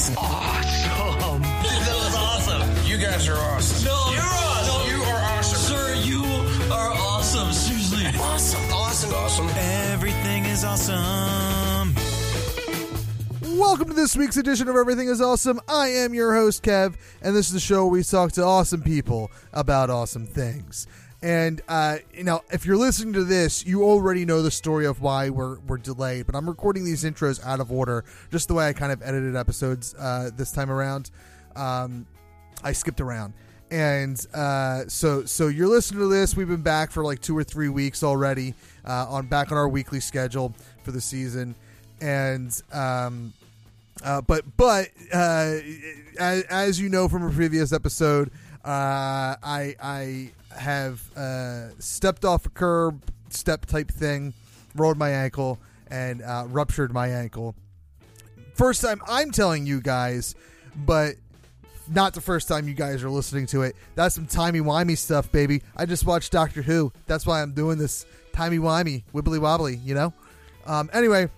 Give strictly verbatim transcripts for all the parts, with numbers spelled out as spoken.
was awesome. That was awesome. You guys are awesome. No, you're awesome. No, you are awesome. Sir, you are awesome. Seriously. Awesome. Awesome. Awesome. Everything is awesome. Welcome to this week's edition of Everything is Awesome. I am your host, Kev, and this is the show where we talk to awesome people about awesome things. And, uh, you know, if you're listening to this, you already know the story of why we're, we're delayed, but I'm recording these intros out of order, just the way I kind of edited episodes uh, this time around. Um, I skipped around. And uh, so so you're listening to this. We've been back for like two or three weeks already, uh, on back on our weekly schedule for the season. And um, uh, but but uh, as, as you know from a previous episode, uh, I I have uh, stepped off a curb, step type thing, rolled my ankle, and uh, ruptured my ankle. First time I'm telling you guys, but not the first time you guys are listening to it. That's some timey-wimey stuff, baby. I just watched Doctor Who. That's why I'm doing this timey-wimey, wibbly-wobbly, you know? Um, anyway,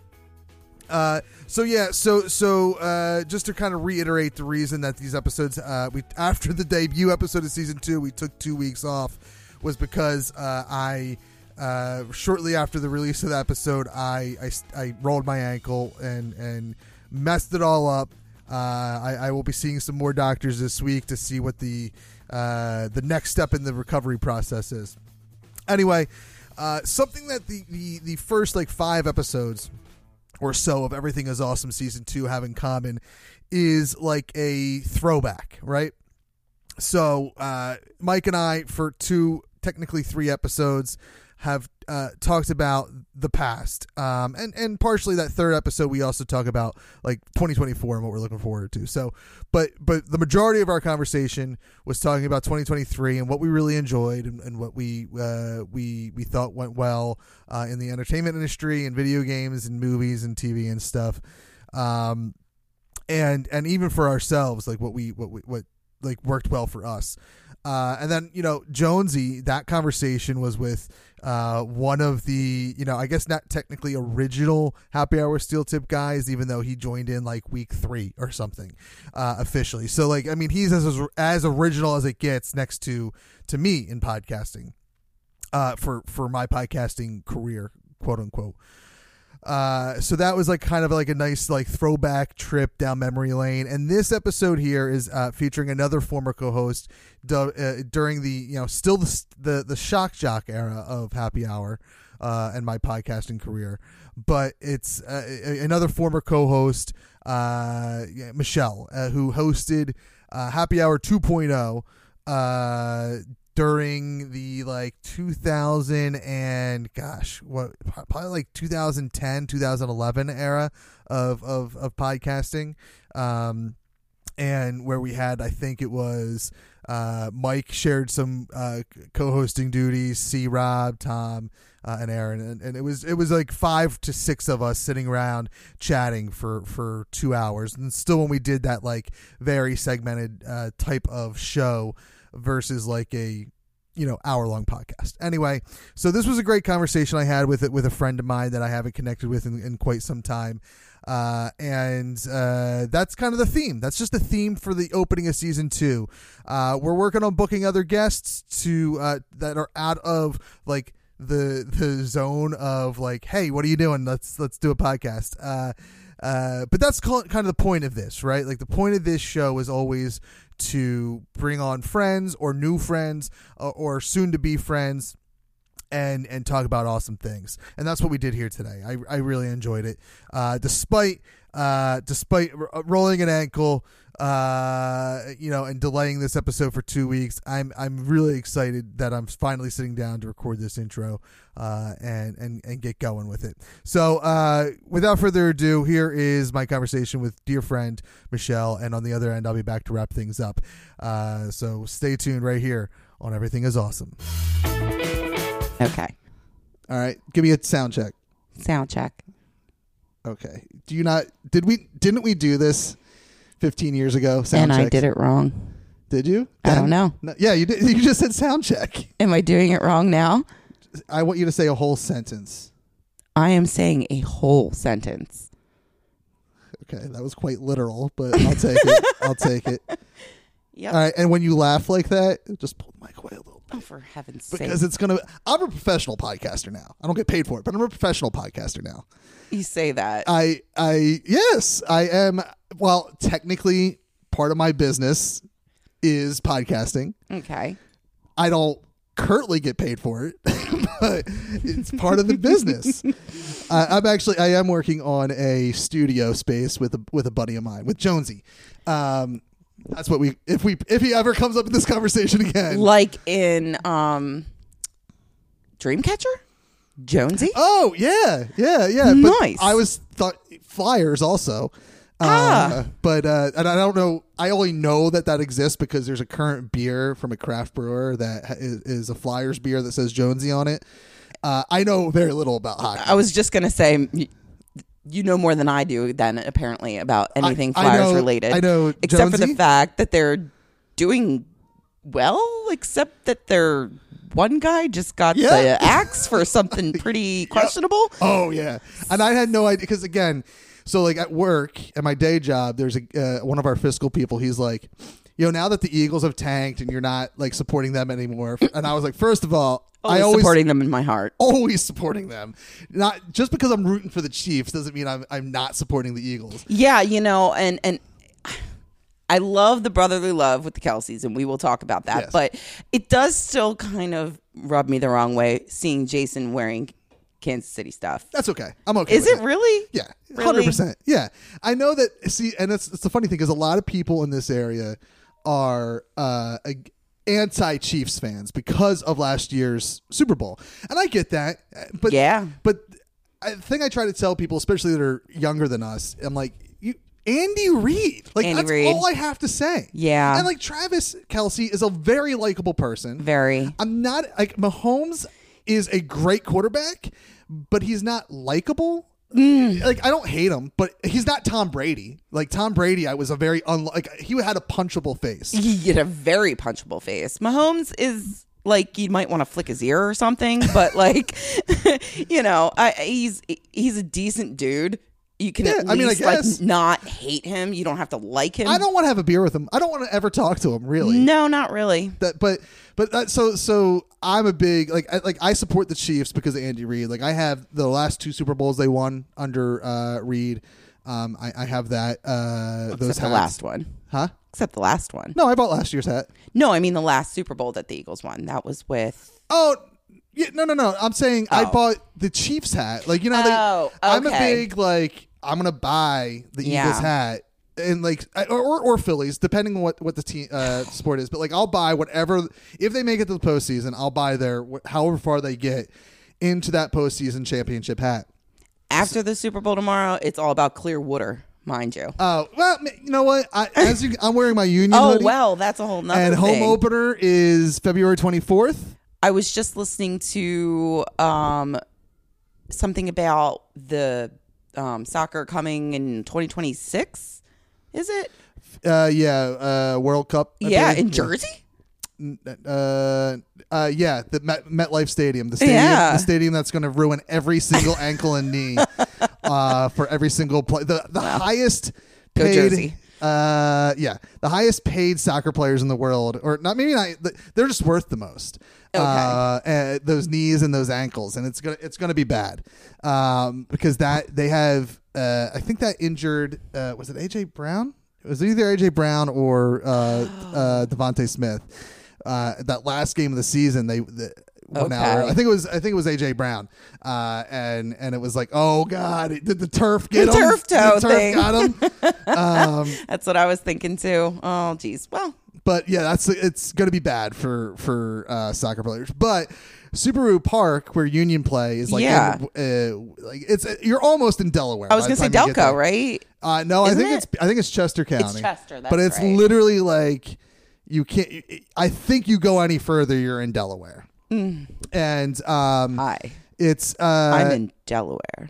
uh, so yeah, so so uh, just to kind of reiterate the reason that these episodes, uh, we after the debut episode of Season two, we took two weeks off, was because uh, I, uh, shortly after the release of the episode, I, I, I rolled my ankle and, and messed it all up. Uh, I, I will be seeing some more doctors this week to see what the uh, the next step in the recovery process is. Anyway, uh, something that the, the, the first like five episodes or so of Everything is Awesome Season two have in common is like a throwback, right? So uh, Mike and I, for two, technically three episodes, have uh, talked about the past, um, and and partially that third episode we also talk about like twenty twenty-four and what we're looking forward to. So, but but the majority of our conversation was talking about twenty twenty-three and what we really enjoyed and, and what we uh, we we thought went well uh, in the entertainment industry and video games and movies and T V and stuff, um, and and even for ourselves, like what we what we, what like worked well for us. Uh, and then, you know, Jonesy, that conversation was with uh, one of the, you know, I guess not technically original Happy Hour Steel Tip guys, even though he joined in like week three or something uh, officially. So, like, I mean, he's as as original as it gets next to to me in podcasting uh, for, for my podcasting career, quote unquote. Uh, so that was like kind of like a nice like throwback trip down memory lane. And this episode here is uh, featuring another former co-host du- uh, during the, you know, still the, the the shock jock era of Happy Hour uh, and my podcasting career. But it's uh, another former co-host, uh, Michelle, uh, who hosted uh, Happy Hour two point oh uh, during the like two thousand and gosh, what probably like two thousand ten, two thousand eleven era of, of, of podcasting. Um, and where we had, I think it was, uh, Mike shared some, uh, co-hosting duties, C Rob, Tom, uh, and Aaron. And, and it was, it was like five to six of us sitting around chatting for, for two hours. And still when we did that, like very segmented, uh, type of show, versus like a, you know, hour long podcast. Anyway, so this was a great conversation I had with it with a friend of mine that I haven't connected with in, in quite some time. Uh, and uh, that's kind of the theme. That's just the theme for the opening of season two. Uh, we're working on booking other guests to uh, that are out of like the the zone of like, hey, what are you doing? Let's let's do a podcast. Uh, uh, but that's kind of the point of this, right? Like the point of this show is always to bring on friends or new friends or, or soon to be friends and and talk about awesome things. And that's what we did here today. I, I really enjoyed it. Uh, despite uh, despite r- rolling an ankle, uh, you know, and delaying this episode for two weeks, I'm I'm really excited that I'm finally sitting down to record this intro uh, and, and, and get going with it. So uh, without further ado, here is my conversation with dear friend Michelle, and on the other end, I'll be back to wrap things up. Uh, so stay tuned right here on Everything is Awesome. Okay. All right. Give me a sound check. Sound check. Okay. Do you not, did we, didn't we do this fifteen years ago? Sound and checks? I did it wrong. Did you? I don't know. No, yeah, you did. You just said sound check. Am I doing it wrong now? I want you to say a whole sentence. I am saying a whole sentence. Okay, that was quite literal, but I'll take it. I'll take it. Yep. All right, and when you laugh like that, just pull the mic away a little bit. Oh, for heaven's sake. Because it's going to... I'm a professional podcaster now. I don't get paid for it, but I'm a professional podcaster now. You say that. I, I, yes, I am. Well, technically, part of my business is podcasting. Okay. I don't currently get paid for it, but it's part of the business. uh, I'm actually, I am working on a studio space with a with a buddy of mine, with Jonesy. Um, that's what we, if we, if he ever comes up in this conversation again. Like in um, Dreamcatcher? Jonesy? Oh yeah, yeah, yeah. Nice. But I was thought Flyers also. Ah. Uh, but uh, and I don't know. I only know that that exists because there's a current beer from a craft brewer that ha- is, is a Flyers beer that says Jonesy on it. Uh, I know very little about hockey. I was just going to say, y- you know more than I do then, apparently, about anything I Flyers know- related. I know Except for the Jonesy. fact that they're doing well, except that their one guy just got Yeah. the axe for something pretty questionable. Oh yeah, and I had no idea because again, so like at work at my day job, there's a uh, one of our fiscal people. He's like, you know, now that the Eagles have tanked and you're not like supporting them anymore, and I was like, first of all, Always I always supporting them in my heart. always supporting them. Not just because I'm rooting for the Chiefs doesn't mean I'm I'm not supporting the Eagles. Yeah, you know, and and I love the brotherly love with the Kelseys, and we will talk about that. Yes. But it does still kind of rub me the wrong way seeing Jason wearing Kansas City stuff. That's okay. I'm okay. Is with it really? Yeah, Really? hundred percent. Yeah, I know that. See, and it's it's the funny thing is a lot of people in this area are uh, ag- anti-Chiefs fans because of last year's Super Bowl, and I get that. But Yeah. but I, the thing I try to tell people, especially that are younger than us, I'm like, you, Andy Reid. Like Andy that's Reid. all I have to say. Yeah. and like Travis Kelce is a very likable person. Very. I'm not like Mahomes is a great quarterback, but he's not likable. Mm. Like I don't hate him, but he's not Tom Brady. Like Tom Brady, I was a very unlike. He had a punchable face. He had a very punchable face. Mahomes is like you might want to flick his ear or something, but like you know, I, he's he's a decent dude. You can Yeah, at I mean, I least like guess. not hate him. You don't have to like him. I don't want to have a beer with him. I don't want to ever talk to him. Really. No, not really. That, but but that, so so I'm a big like I, like I support the Chiefs because of Andy Reid. Like I have the last two Super Bowls they won under uh, Reid. Um, I, I have that. Uh, those Except the hats. last one. Huh? Except the last one. No, I bought last year's hat. No, I mean the last Super Bowl that the Eagles won. That was with. Oh. Yeah, no, no, no. I'm saying I Oh. bought the Chiefs hat. Like you know, Oh, they, I'm a okay. big like I'm gonna buy the Yeah. Eagles hat and like I- or, or or Phillies, depending on what what the team uh, sport is. But like I'll buy whatever if they make it to the postseason. I'll buy their wh- however far they get into that postseason championship hat. After the Super Bowl tomorrow, it's all about Clearwater, mind you. Oh well, ma- you know what? I, as you, I'm wearing my Union Oh hoodie, well, that's a whole nother and home thing. opener is February twenty-fourth. I was just listening to um, something about the um, soccer coming in twenty twenty-six. Is it? Uh, yeah, uh, World Cup. I Yeah, believe. in Jersey. Uh, uh, yeah, the Met, MetLife Stadium, the stadium, Yeah. the stadium that's going to ruin every single ankle and knee, uh, for every single play. The the highest Go paid, Jersey. uh, yeah, the highest paid soccer players in the world, or not maybe not. They're just worth the most. Okay. Uh, uh, those knees and those ankles, and it's gonna it's gonna be bad, um, because that they have. Uh, I think that injured. Uh, was it A J Brown? It was either A J Brown or uh, uh, Devontae Smith. Uh, that last game of the season, they the, one Okay. hour. I think it was. I think it was A J Brown. Uh, and and it was like, oh god, did the turf get The him? turf toe the turf thing. got him. um, That's what I was thinking too. Oh, geez. Well, but yeah, that's it's going to be bad for for uh, soccer players. But Subaru Park, where Union play, is like Yeah. in, uh, like it's you're almost in Delaware. I was by going the to say time you get Delco, there. right? Uh, no, I Isn't think it? it's I think it's Chester County. Chester, that's but it's right. literally like you can't. I think you go any further, you're in Delaware. And um, Hi. it's uh, I'm in Delaware.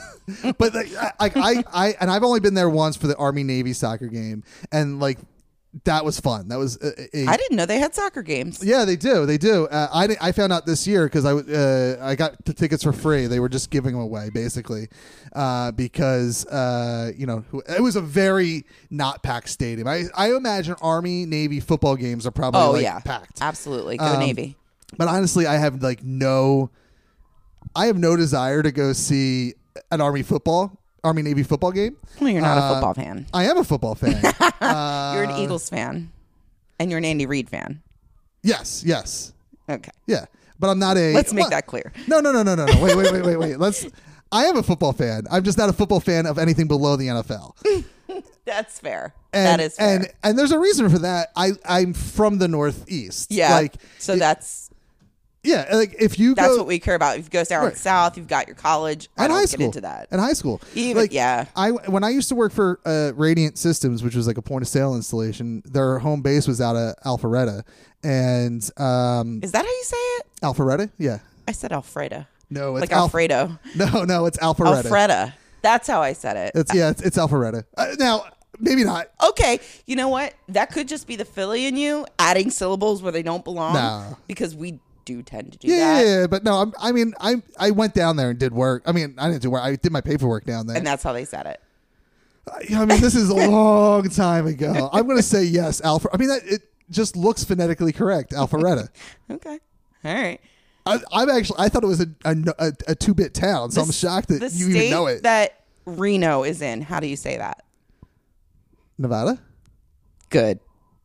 but like I, I, I, and I've only been there once for the Army Navy soccer game, and like that was fun. That was a, a, I didn't know they had soccer games. yeah, they do. They do. Uh, I di- I found out this year because I uh, I got the tickets for free. They were just giving them away basically uh, because uh, you know it was a very not packed stadium. I I imagine Army Navy football games are probably Oh like yeah, packed. Absolutely. Go Um, Navy. But honestly, I have like no, I have no desire to go see an Army football, Army Navy football game. Well, you're not uh, a football fan. I am a football fan. uh, You're an Eagles fan, and you're an Andy Reid fan. yes, yes, Okay, yeah. But I'm not a. let's make well, that clear. No, no, no, no, no, no. Wait, wait, wait, wait, wait. Let's. I am a football fan. I'm just not a football fan of anything below the N F L. That's fair. And, that is fair. and and there's a reason for that. I I'm from the Northeast. yeah. Like so it- that's yeah. Like if you that's go what we care about. If you go down Right. south, you've got your college. I and don't high get school into that. and high school. Even- like yeah. I when I used to work for uh, Radiant Systems, which was like a point of sale installation. Their home base was out of Alpharetta, and um, Is that how you say it? Alpharetta. Yeah. I said Alfredo. No, it's Like Alf- Alfredo. No, no, it's Alpharetta. Alfreda. That's how I said it. It's yeah, it's, it's Alpharetta. Uh, now maybe not. Okay, you know what? That could just be the Philly in you adding syllables where they don't belong. No. Because we do tend to do Yeah, that. yeah, yeah, but no, I'm, I mean, I I went down there and did work. I mean, I didn't do work. I did my paperwork down there. And that's how they said it. I, I mean, this is a long time ago. I'm going to say yes, Alpha. I mean, that, it just looks phonetically correct, Alpharetta. Okay. All right. I, I'm actually, I thought it was a a, a, a two bit town, so The I'm s- shocked that the you state even know it. that Reno is in, how do you say that? Nevada. Good.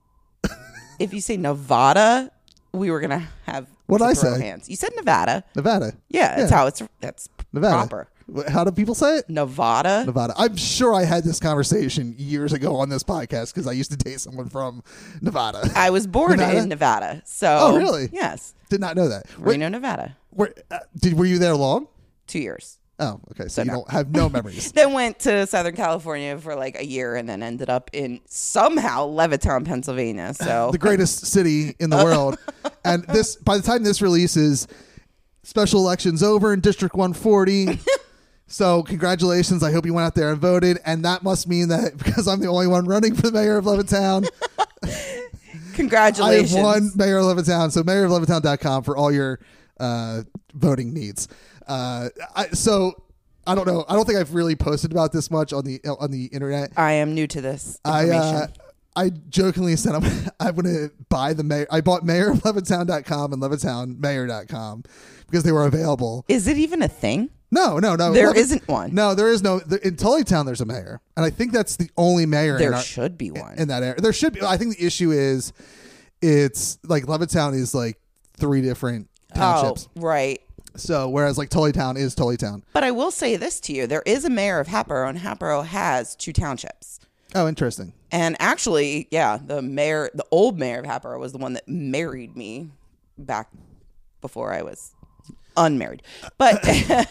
If you say Nevada, we were gonna have What'd to I throw say? hands. You said Nevada. Nevada. Yeah, that's Yeah. how it's that's Nevada. proper. Wh- How do people say it? Nevada. Nevada. I'm sure I had this conversation years ago on this podcast because I used to date someone from Nevada. I was born Nevada? in Nevada, so Oh, really? Yes, Did not know that. Wait, Reno, Nevada. where, uh, did were you there long? Two years. Oh, okay. So, So you no. don't have no memories. Then went to Southern California for like a year, and then ended up in somehow Levittown, Pennsylvania. So The greatest city in the world. And this, by the time this releases, special election's over in District one forty. So congratulations. I hope you went out there and voted. And that must mean that because I'm the only one running for the mayor of Levittown, I congratulations. have won mayor of Levittown. So mayor of levittown dot com for all your uh, voting needs. Uh, I, so I don't know. I don't think I've really posted about this much on the on the internet. I am new to this I information. uh, I jokingly said I'm, I'm going to buy the mayor. I bought mayor of levittown dot com and levittown mayor dot com because they were available. Is it even a thing? No, no, no. There Levit- isn't one. No, there is no. There, in Tullytown, there's a mayor, and I think that's the only mayor. There in our, should be one. in that area. There should be. I think the issue is, it's like Levittown is like three different townships. Oh, right. So whereas like Tullytown is Tullytown. But I will say this to you: there is a mayor of Hatboro, and Hatboro has two townships. Oh, interesting. And actually, yeah, the mayor, the old mayor of Hatboro, was the one that married me back before I was unmarried. But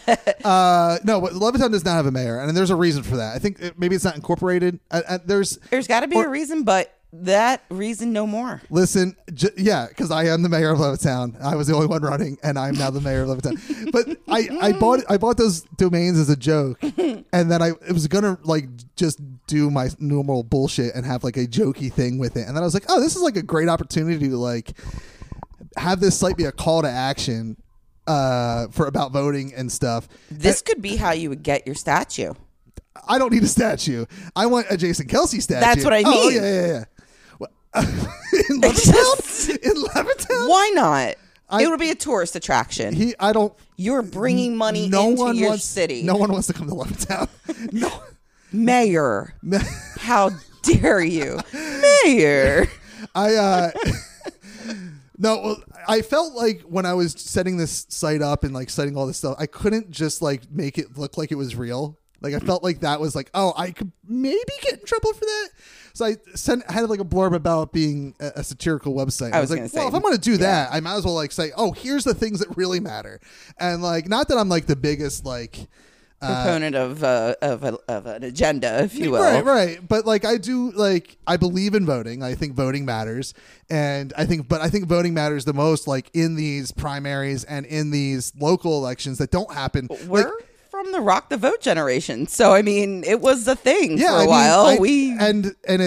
Uh, no, but Levittown does not have a mayor, and there's a reason for that. I think it, maybe it's not incorporated. Uh, uh, there's there's got to be or- a reason, but that reason no more. Listen, j- yeah, because I am the mayor of Levittown. I was the only one running, and I'm now the mayor of Levittown. But I, I bought I bought those domains as a joke, and then I it was gonna like just do my normal bullshit and have like a jokey thing with it, and then I was like, oh, this is like a great opportunity to like have this site be a call to action uh, for about voting and stuff. This could be how you would get your statue. I don't need a statue. I want a Jason Kelsey statue. That's what I Oh mean. yeah, yeah, yeah. Well, in Levittown, in Levittown. Why not? I- it would be a tourist attraction. He, I don't. You're bringing money no into one your wants, city. No one wants to come to Levittown. No. Mayor. How dare you? Mayor. I uh no, well, I felt like when I was setting this site up and like setting all this stuff, I couldn't just like make it look like it was real. Like I felt like that was like, oh, I could maybe get in trouble for that. So I sent I had like a blurb about being a, a satirical website. I I was was, gonna like, say, well, if I'm going to do that, I might as well like say, oh, here's the things that really matter. And like, not that I'm like the biggest like Proponent of uh, of, a, of an agenda, if you will. Right, right. But like I do like I believe in voting. I think voting matters. And I think but I think voting matters the most like in these primaries and in these local elections that don't happen. We're Like, from the Rock the Vote generation, so I mean, it was a thing yeah, for a I mean, while. I- we and and it's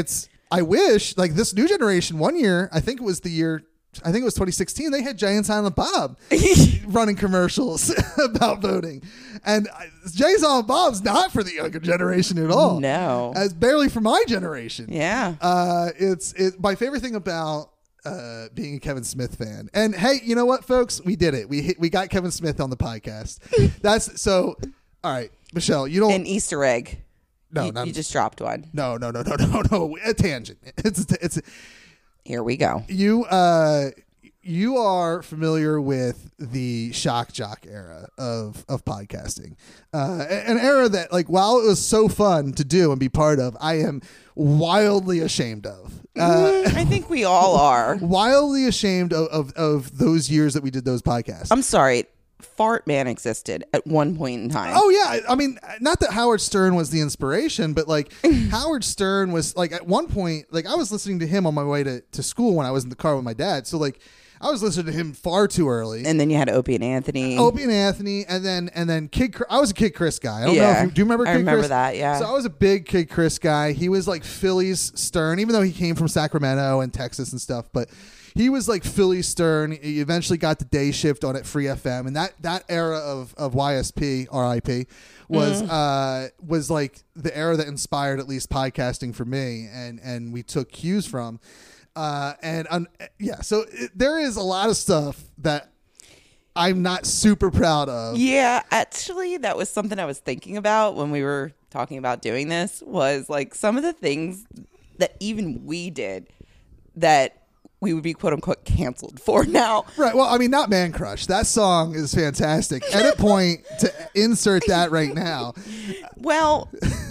I wish like this new generation. One year, I think it was the year. I think it was twenty sixteen. They had Jay and Silent Bob running commercials about voting, and Jay and Silent Bob's not for the younger generation at all. No, as barely for my generation. Yeah, uh, it's it. My favorite thing about uh, being a Kevin Smith fan, and hey, you know what, folks, we did it. We hit, we got Kevin Smith on the podcast. That's so. All right, Michelle, you don't an Easter egg. No, you, not, you just dropped one. No, no, no, no, no, no. A tangent. It's it's. Here we go. You uh, you are familiar with the shock jock era of of podcasting, uh, an era that, like, while it was so fun to do and be part of, I am wildly ashamed of. Uh, I think we all are wildly ashamed of, of of those years that we did those podcasts. I'm sorry. Fart Man existed at one point in time. Oh yeah, I mean, not that Howard Stern was the inspiration, but like Howard Stern was like at one point, like I was listening to him on my way to, to school when I was in the car with my dad. So like I was listening to him far too early. And then you had Opie and Anthony. Opie and Anthony, and then and then Kid. I was a Kid Chris guy. I don't yeah. know if you do you remember. Kid I remember Chris? that. Yeah. So I was a big Kid Chris guy. He was like Philly's Stern, even though he came from Sacramento and Texas and stuff, but. He was like Philly Stern. He eventually got the day shift on at Free F M, and that, that era of, of Y S P R I P was mm. uh, was like the era that inspired at least podcasting for me, and and we took cues from. Uh, and um, yeah, so it, there is a lot of stuff that I'm not super proud of. Yeah, actually, that was something I was thinking about when we were talking about doing this. Was like some of the things that even we did that. We would be quote unquote canceled for now. Right. Well, I mean, not Man Crush. That song is fantastic. Edit point to insert that right now. Well,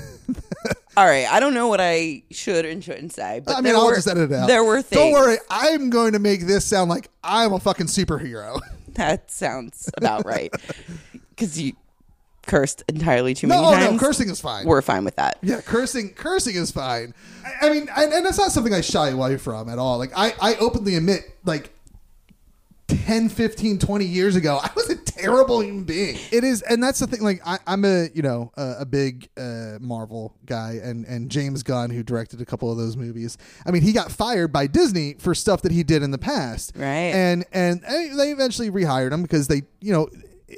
all right. I don't know what I should and shouldn't say. But I mean, I'll were, just edit it out. There were things. Don't worry. I'm going to make this sound like I'm a fucking superhero. That sounds about right. Because you cursed entirely too no, many oh, times. No, cursing is fine. We're fine with that. Yeah, cursing cursing is fine. I, I mean, and, and that's not something I shy away from at all. Like, I, I openly admit, like, ten, fifteen, twenty years ago, I was a terrible human being. It is, and that's the thing, like, I, I'm a, you know, a, a big uh, Marvel guy, and, and James Gunn, who directed a couple of those movies, I mean, he got fired by Disney for stuff that he did in the past. Right. And, and, and they eventually rehired him because they, you know...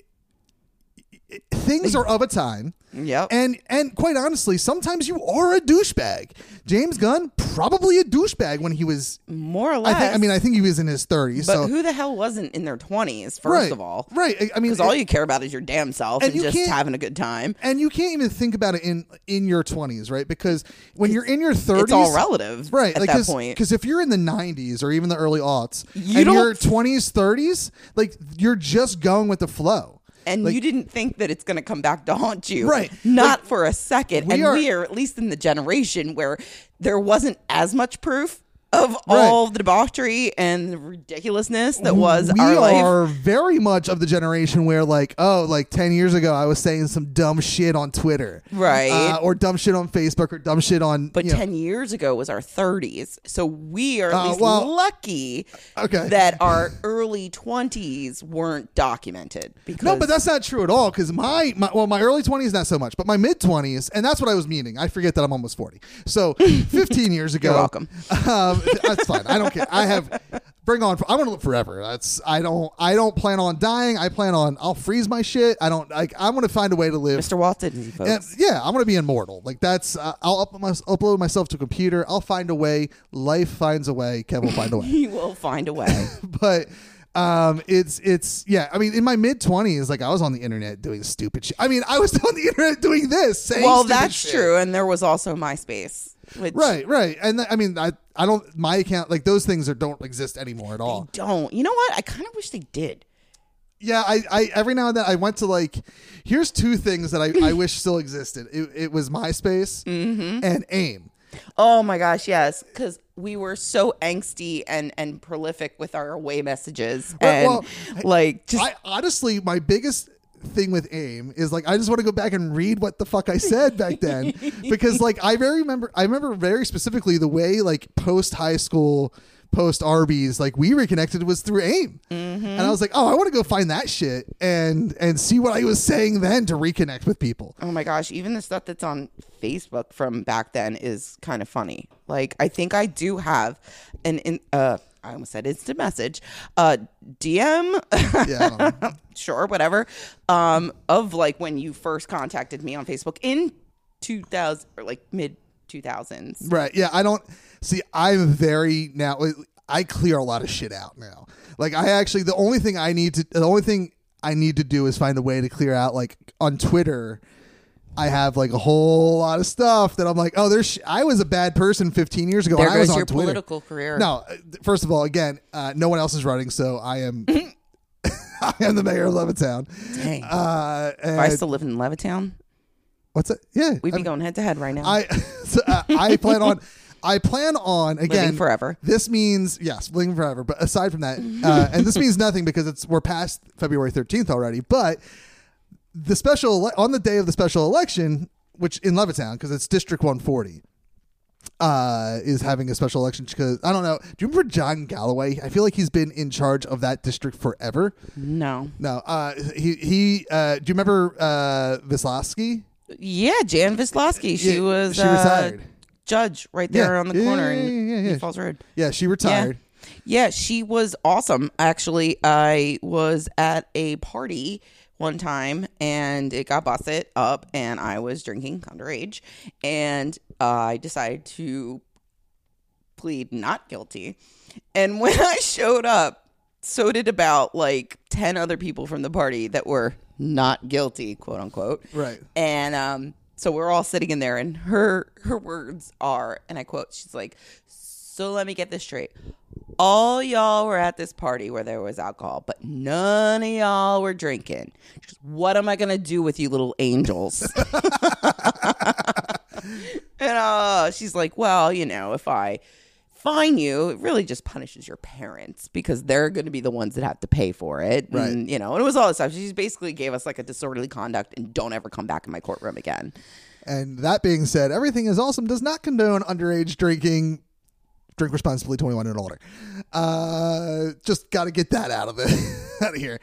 Things are of a time. Yep. And and quite honestly, sometimes you are a douchebag. James Gunn, probably a douchebag when he was more or less. I, think, I mean, I think he was in his thirties. But so. who the hell wasn't in their twenties, first right, of all? Right. I mean, because all you care about is your damn self and, and just having a good time. And you can't even think about it in in your twenties, right? Because when you're in your thirties, it's all relative, right? At like, that cause, point, because if you're in the nineties or even the early aughts, you and don't... you're twenties, thirties, like you're just going with the flow. And like, you didn't think that it's going to come back to haunt you. Right. Not like, for a second. We and are, we are at least in the generation where there wasn't as much proof of all right. the debauchery and the ridiculousness that was we our life. We are very much of the generation where, like, oh, like ten years ago, I was saying some dumb shit on Twitter. Right. Uh, or dumb shit on Facebook or dumb shit on... But you know. ten years ago was our thirties. So we are at uh, least well, lucky okay. that our early twenties weren't documented. Because no, but that's not true at all, because my, my... Well, my early twenties, not so much, but my mid-twenties, and that's what I was meaning. I forget that I'm almost forty. So fifteen years ago... You're welcome. Um, that's fine. I don't care. I have... Bring on. I want to live forever. That's. I don't. I don't plan on dying. I plan on. I'll freeze my shit. I don't. Like. I want to find a way to live. Mister Walt Disney, folks. And, yeah, I want to be immortal. Like that's. Uh, I'll up my, upload myself to a computer. I'll find a way. Life finds a way. Kevin will find a way. He will find a way. But. Um, it's it's yeah. I mean, in my mid twenties, like I was on the internet doing stupid shit. I mean, I was on the internet doing this. Saying well, stupid that's shit. true, and there was also MySpace. Which right, right, and th- I mean, I I don't my account like those things are don't exist anymore at all. They don't. You know what? I kind of wish they did. Yeah, I, I every now and then I went to like here's two things that I, I wish still existed. It, it was MySpace mm-hmm. and AIM. Oh my gosh, yes, because we were so angsty and, and prolific with our away messages, Right, and well, like just I honestly my biggest thing with AIM is like I just want to go back and read what the fuck I said back then because like I very remember I remember very specifically the way like post high school post Arby's, like we reconnected was through AIM. Mm-hmm. And I was like, oh, I want to go find that shit and and see what I was saying then to reconnect with people. Oh my gosh, even the stuff that's on Facebook from back then is kind of funny. Like, I think I do have an, in, uh, I almost said instant message, uh, D M, Yeah, I don't know. sure, whatever, um, of like when you first contacted me on Facebook in two thousand, or like mid two thousands. Right. Yeah, I don't see. I'm very now. I clear a lot of shit out now. Like I actually, the only thing I need to, the only thing I need to do is find a way to clear out. Like on Twitter, I have like a whole lot of stuff that I'm like, oh, there's. Sh- I was a bad person fifteen years ago. There when I was goes on your Twitter. political career. No, first of all, again, uh, no one else is running, so I am. I am the mayor of Levittown. Dang. Uh, if I and- still lived in Levittown, what's it? Yeah, we'd be I- going head to head right now. I so, uh, I plan on I plan on again Living forever. This means yes, living forever. But aside from that, uh, and this means nothing because it's we're past February thirteenth already. But the special ele- on the day of the special election, which in Levittown because it's District one forty, uh, is having a special election because I don't know. Do you remember John Galloway? I feel like he's been in charge of that district forever. no. No, uh, he he. Uh, do you remember uh, Vislowski? Yeah, Jan Vislowski. She Yeah, was she uh, retired. judge right there Yeah. on the Yeah, corner yeah, yeah, yeah, in yeah. New Falls Road. Yeah, she retired. Yeah, she was awesome. Actually, I was at a party one time and it got busted up and I was drinking underage and uh, I decided to plead not guilty. And when I showed up, so did about like ten other people from the party that were not guilty, quote unquote. Right. And um, so we're all sitting in there and her her words are, and I quote, she's like, so let me get this straight. All y'all were at this party where there was alcohol, but none of y'all were drinking. She goes, what am I going to do with you little angels? And uh, she's like, well, you know, if I fine you, it really just punishes your parents because they're going to be the ones that have to pay for it. Right. And, you know, and it was all this stuff. She just basically gave us like a disorderly conduct and don't ever come back in my courtroom again. And that being said, Everything is Awesome does not condone underage drinking. Drink responsibly, twenty-one and older. Uh, just got to get that out of it, out of here.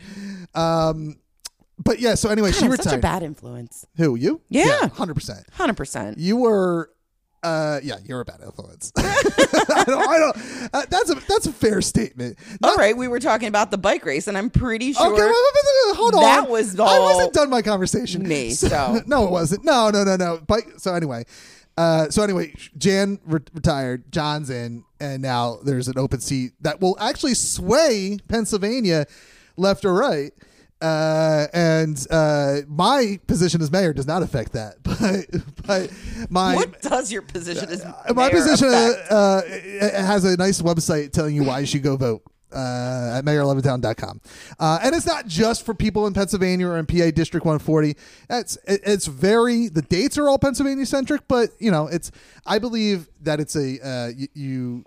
Um, but yeah, so anyway, God, she I'm retired. such a bad influence. Who, you? Yeah. one hundred percent. one hundred percent. You were, uh, yeah, you're a bad influence. I don't, I don't, uh, that's a that's a fair statement. All Not- right, we were talking about the bike race, and I'm pretty sure Okay, wait, wait, wait, hold on. that was I all wasn't done my conversation. me, so. no, it wasn't. No, no, no, no. But so anyway, uh, so anyway, Jan re- retired. John's in, and now there's an open seat that will actually sway Pennsylvania left or right. Uh, and uh, my position as mayor does not affect that, but but my what does your position as uh, my mayor position affect? uh, uh, it has a nice website telling you why you should go vote uh, at mayor levittown dot com. Uh, and it's not just for people in Pennsylvania or in P A District one forty. It's it, it's very the dates are all Pennsylvania centric, but you know it's I believe that it's a uh, you. you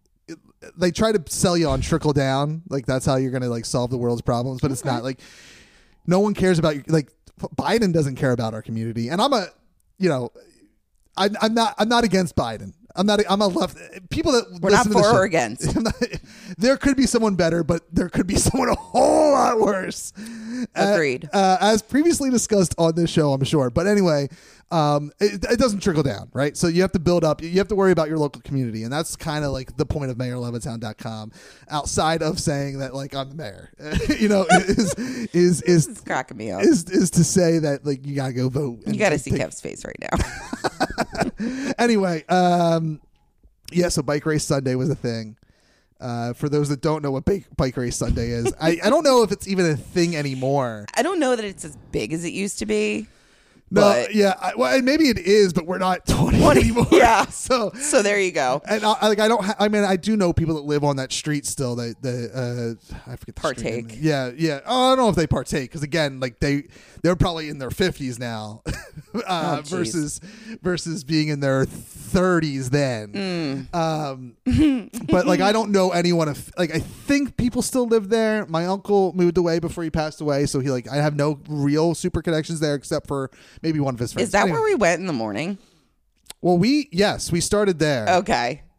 they try to sell you on trickle down, like that's how you're going to like solve the world's problems, but it's not like no one cares about you. Like Biden doesn't care about our community, and I'm a, you know, I'm, I'm not I'm not against Biden. I'm not. I'm a left. People that We're not listen to the for show- or against. I'm not- there could be someone better, but there could be someone a whole lot worse. Uh, Agreed. Uh, as previously discussed on this show, I'm sure. But anyway, um, it, it doesn't trickle down, right? So you have to build up. You have to worry about your local community, and that's kind of like the point of mayor levittown dot com. Outside of saying that, like I'm the mayor, you know, is is is It's cracking me up. is is to say that like you gotta go vote. and You got to see take- Kev's face right now. Anyway, um, yeah. So Bike Race Sunday was a thing. Uh, for those that don't know what bike, bike Race Sunday is, I, I don't know if it's even a thing anymore. I don't know that it's as big as it used to be. No, But- yeah, I, well, and maybe it is, but we're not twenty anymore. yeah. So, So there you go. and I, I- like I don't. Ha- I mean, I do know people that live on that street still. That the uh, I forget the street name. Partake. Yeah, yeah. Oh, I don't know if they partake because again, like they they're probably in their fifties now, uh, Oh, geez. versus versus being in their thirties then. Mm. Um, but like I don't know anyone. Of, like I think people still live there. My uncle moved away before he passed away, so he like I have no real super connections there except for maybe one of his friends. Is that Anyway. where we went in the morning? Well, we yes, we started there. Okay.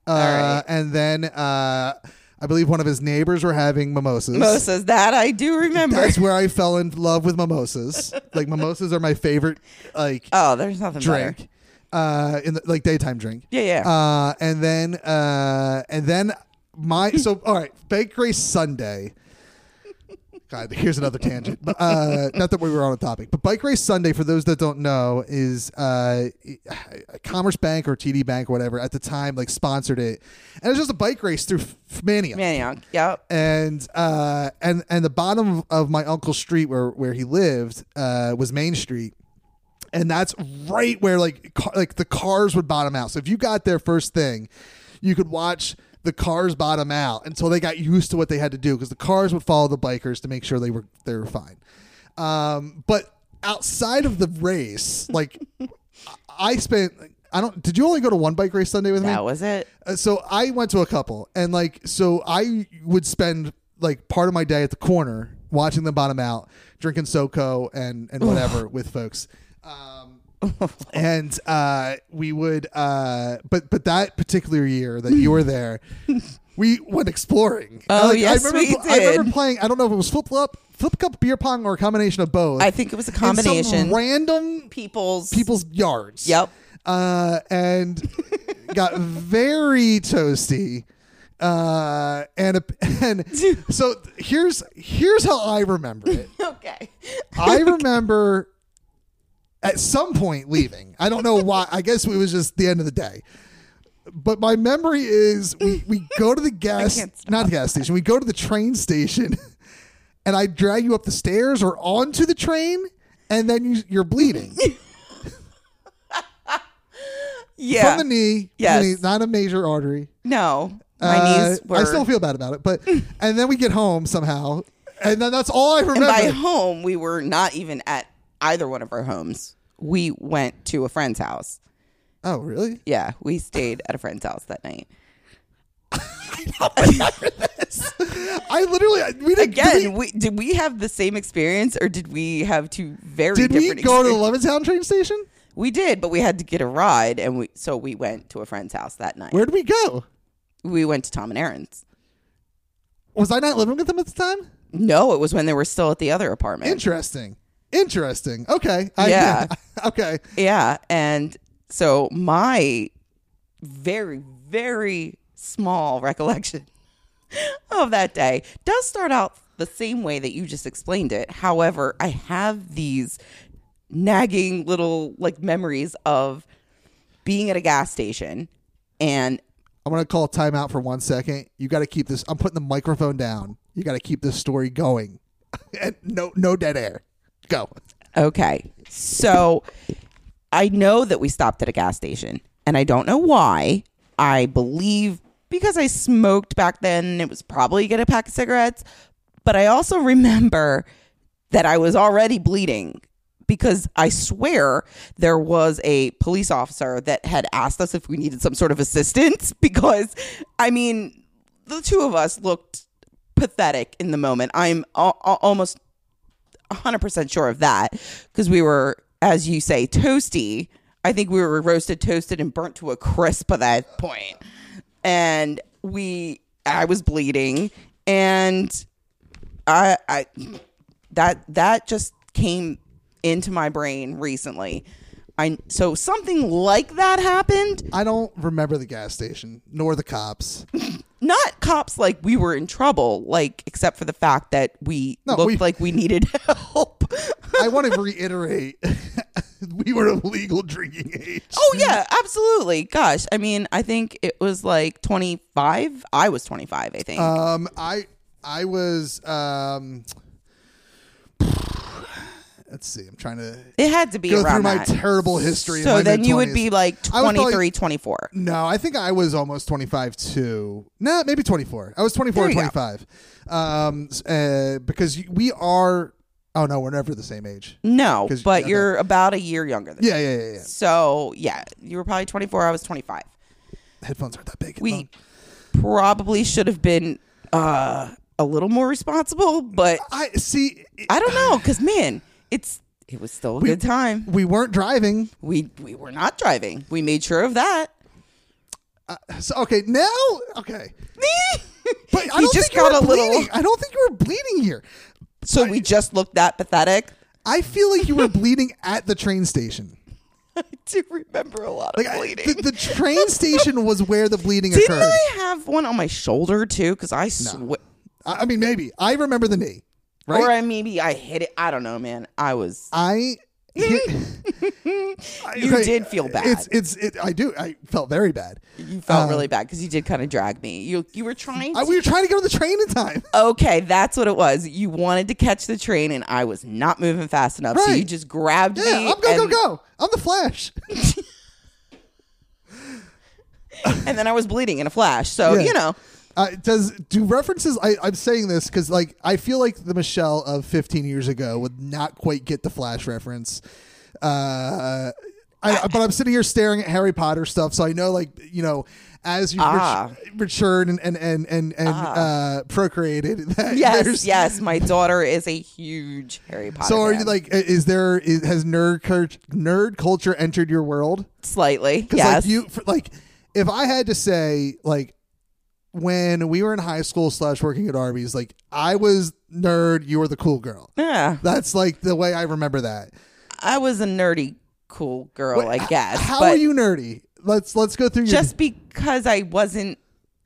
Uh, right. And then uh, I believe one of his neighbors were having mimosas. Mimosas, that I do remember. That's where I fell in love with mimosas. Like mimosas are my favorite like Oh, there's nothing drink. better. Uh, in the, like daytime drink. Yeah, yeah. Uh, and then uh, and then my so all right, Bake Grace Sunday. God, here's another tangent. But uh, not that we were on a topic, but Bike Race Sunday, for those that don't know, is uh, Commerce Bank or T D Bank or whatever at the time like sponsored it, and it was just a bike race through F- Manioc. Manioc, yep. And uh, and and the bottom of my uncle's street where where he lived uh, was Main Street. And that's right where like car, like the cars would bottom out. So if you got there first thing, you could watch the cars bottom out until they got used to what they had to do, because the cars would follow the bikers to make sure they were they were fine. Um, but outside of the race, like I spent, I don't. Did you only go to one Bike Race Sunday with me? That was it. Uh, so I went to a couple, and like so I would spend like part of my day at the corner watching them bottom out, drinking SoCo and and whatever with folks. Um, and uh, we would, uh, but but that particular year that you were there, we went exploring. Oh, like, yes, I remember, we I remember did. playing. I don't know if it was flip flop, flip cup, beer pong, or a combination of both. I think it was a in some combination. random People's. people's yards. Yep. Uh, and got very toasty. Uh, and and so here's here's how I remember it. Okay. I remember at some point leaving. I don't know why. I guess it was just the end of the day. But my memory is we, we go to the gas, can't stop. not the gas station. We go to the train station, and I drag you up the stairs or onto the train, and then you, you're bleeding Yeah. from the knee. Yes. the knee, not a major artery. No. My Uh, knees were. I still feel bad about it, but and then we get home somehow, and then that's all I And remember. by home, we were not even at either one of our homes. We went to a friend's house. Oh, really? Yeah, we stayed at a friend's house that night. I literally we did Again, Did we, we, did we have the same experience, or did we have two very did we different go to the experiences? Levittown train station? We did, but we had to get a ride, and we so we went to a friend's house that night. Where did we go? We went to Tom and Aaron's. Was I not living with them at the time? No, it was when they were still at the other apartment. Interesting. Interesting. Okay. I, Yeah. Okay. Yeah, and so my very, very small recollection of that day does start out the same way that you just explained it. However, I have these nagging little like memories of being at a gas station, and I'm going to call timeout for one second. You got to keep this. I'm putting the microphone down. You got to keep this story going. And no, no dead air. Go. okay, so I know that we stopped at a gas station, and I don't know why. I believe because I smoked back then, it was probably get a pack of cigarettes. But I also remember that I was already bleeding, because I swear there was a police officer that had asked us if we needed some sort of assistance, because, I mean, the two of us looked pathetic in the moment. I'm al- al- almost one hundred percent sure of that, because we were, as you say, toasty. I think we were roasted, toasted, and burnt to a crisp at that point. And we, I was bleeding, and I, I, that, that just came into my brain recently. I so something like that happened. I don't remember the gas station nor the cops. Not cops like we were in trouble, like except for the fact that we No, looked we- like we needed help. I want to reiterate, we were of legal drinking age. Oh yeah, absolutely. Gosh, I mean, I think it was like twenty-five. I was twenty-five, I think. Um, I I was um. Let's see. I'm trying to it had to be go around through my that. terrible history. in So my then you would mid-twenties. be like I was probably- twenty-three, twenty-four. No, I think I was almost twenty-five too. No, maybe twenty-four. I was twenty-four or There you go. twenty-five. Um, s- uh, because we are. Oh no, we're never the same age. No, 'Cause- but okay. you're about a year younger than me. Yeah, yeah, yeah, yeah. So yeah, you were probably twenty-four. I was twenty-five. Headphones aren't that big. We probably should have been uh, a little more responsible, but I see. I don't know, because man, it's it was still a We- good time. We weren't driving. We we were not driving. We made sure of that. Uh, so okay, now okay. But I He don't just think you were got a bleeding. little- I don't think you were bleeding here. So we just looked that pathetic. I feel like you were bleeding at the train station. I do remember a lot of Like I, bleeding. the, the train station was where the bleeding Didn't occurred. I have one on my shoulder too? Because I swear, I, I mean, maybe I remember the knee, right? or I, maybe I hit it. I don't know, man. I was. I. You Okay, did feel bad. It's it's it, I do. I felt very bad. You felt Uh, really bad because you did kind of drag me. You you were trying. To, I, we were trying to get on the train in time. okay, that's what it was. You wanted to catch the train, and I was not moving fast enough, so Right. you just grabbed Yeah, me. I'm go and, go go. I'm the Flash. and then I was bleeding in a flash. So Yeah. you know, Uh, does do references? I, I'm saying this because like I feel like the Michelle of fifteen years ago would not quite get the Flash reference. Uh, I, but I'm sitting here staring at Harry Potter stuff, so I know like you know as you Ah. ret- matured and and and and, and uh, procreated. That yes, there's- yes, my daughter is a huge Harry Potter. So are you fan. like? Is there is, has nerd cult- nerd culture entered your world? slightly? Because Yes. like you for, like if I had to say like when we were in high school slash working at Arby's, like I was nerd, you were the cool girl. yeah, That's like the way I remember that. I was a nerdy cool girl, Wait, I guess. How but are you nerdy? Let's let's go through your just because I wasn't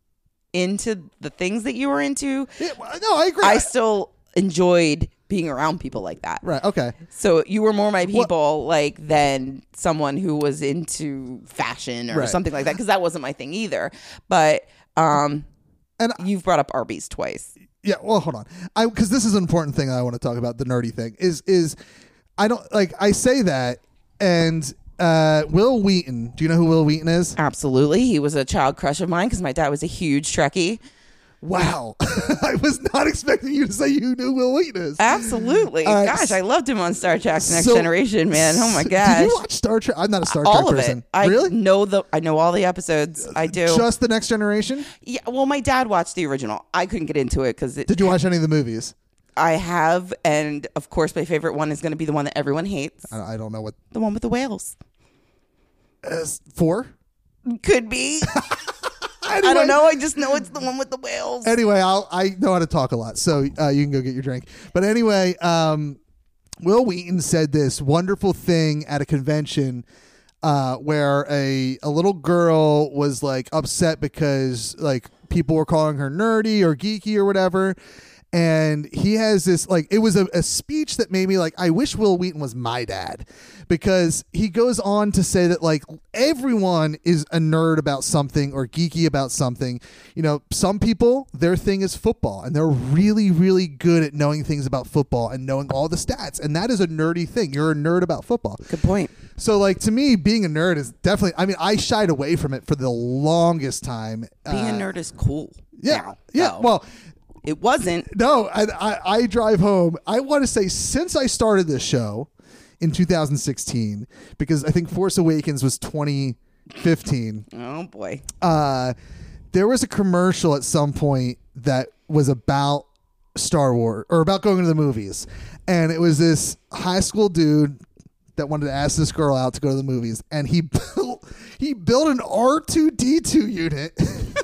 into the things that you were into, Yeah, well, no, I agree. I still enjoyed being around people like that. right. Okay. So you were more my people like than someone who was into fashion or Right. something like that, because that wasn't my thing either. But um, And you've brought up Arby's twice. yeah, well, hold on. I because this is an important thing I want to talk about. The nerdy thing is is I don't like I say that and uh, Will Wheaton. Do you know who Will Wheaton is? Absolutely. He was a child crush of mine because my dad was a huge Trekkie. Wow, I was not expecting you to say you knew Will Wheaton is. Absolutely. Uh, gosh, I loved him on Star Trek Next So- Generation, man. Oh my Did gosh. you watch Star Trek? I'm not a Star all Trek of person. it. I really? know the I know all the episodes. I do. Just the Next Generation? yeah, well, my dad watched the original. I couldn't get into it because Did you watch any of the movies? I have, and of course, my favorite one is going to be the one that everyone hates, I I don't know what. the one with the whales. Uh, four? Could be. I Anyway- don't know. I just know it's the one with the whales. Anyway, I'll, I know how to talk a lot, so uh, you can go get your drink. But anyway, um, Will Wheaton said this wonderful thing at a convention uh, where a a little girl was like upset because like people were calling her nerdy or geeky or whatever. And he has this like it was a, a speech that made me like I wish Will Wheaton was my dad, because he goes on to say that like everyone is a nerd about something or geeky about something. You know, some people, their thing is football and they're really really good at knowing things about football and knowing all the stats, and that is a nerdy thing. You're a nerd about football. Good point. So like to me, being a nerd is definitely, I mean, I shied away from it for the longest time. Being Uh, a nerd is cool. yeah, now, yeah. though. Well, it wasn't. no, I, I, I drive home. I want to say since I started this show in two thousand sixteen, because I think Force Awakens was twenty fifteen, Oh boy. uh, there was a commercial at some point that was about Star Wars or about going to the movies. And it was this high school dude that wanted to ask this girl out to go to the movies. And he built, he built an R two D two unit.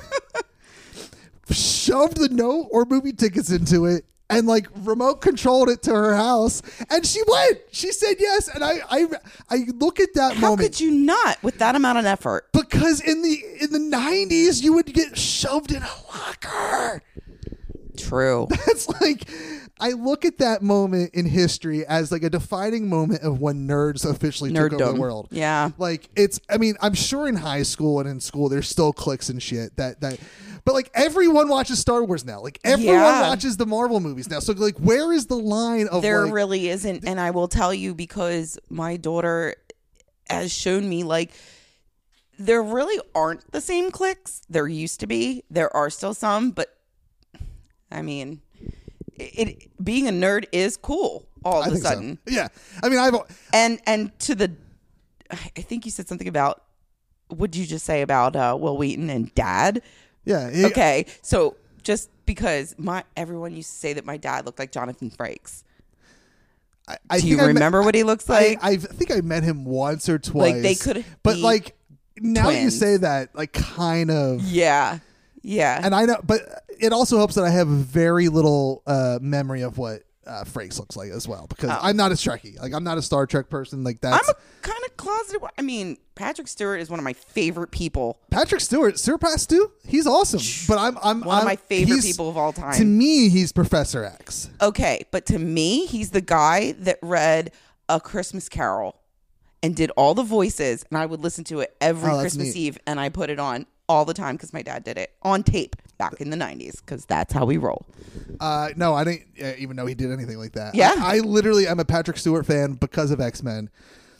Shoved the note or movie tickets into it and like remote controlled it to her house, and she went. She said yes, and I I, I look at that How moment could you not with that amount of effort? because in the in the nineties you would get shoved in a locker. True. It's like I look at that moment in history as like a defining moment of when nerds officially took over Nerddom. the world. Yeah. Like it's I mean, I'm sure in high school and in school there's still cliques and shit that that but like everyone watches Star Wars now. Like everyone Yeah. watches the Marvel movies now. So like where is the line of There like really isn't, and I will tell you because my daughter has shown me like there really aren't the same cliques. There used to be. There are still some, but I mean, it, it being a nerd is cool all I of a think so. sudden. Yeah. I mean I've And and to the, I think you said something about. What did you just say about uh, Will Wheaton and Dad? yeah. he- Okay, so just because my everyone used to say that my dad looked like Jonathan Frakes. I, I Do you think I met- remember what he looks like? I, I think I met him once or twice. Like, they could but be- like now that you twins. say that, like, kind of. Yeah. Yeah. And I know, but it also helps that I have very little uh, memory of what uh, Frakes looks like as well, because Oh. I'm not a Trekkie. Like, I'm not a Star Trek person. Like, that's I'm a kind of closeted. I mean, Patrick Stewart is one of my favorite people. Patrick Stewart, Sir Pat Stew. He's awesome, but I'm I'm One of I'm- my favorite he's- people of all time. To me, he's Professor X. Okay, but to me, he's the guy that read A Christmas Carol and did all the voices, and I would listen to it every Oh, that's Christmas neat. Eve, and I put it on all the time because my dad did it on tape back in the nineties, because that's how we roll. Uh, no, I didn't uh, even know he did anything like that. Yeah. I, I literally am a Patrick Stewart fan because of X-Men,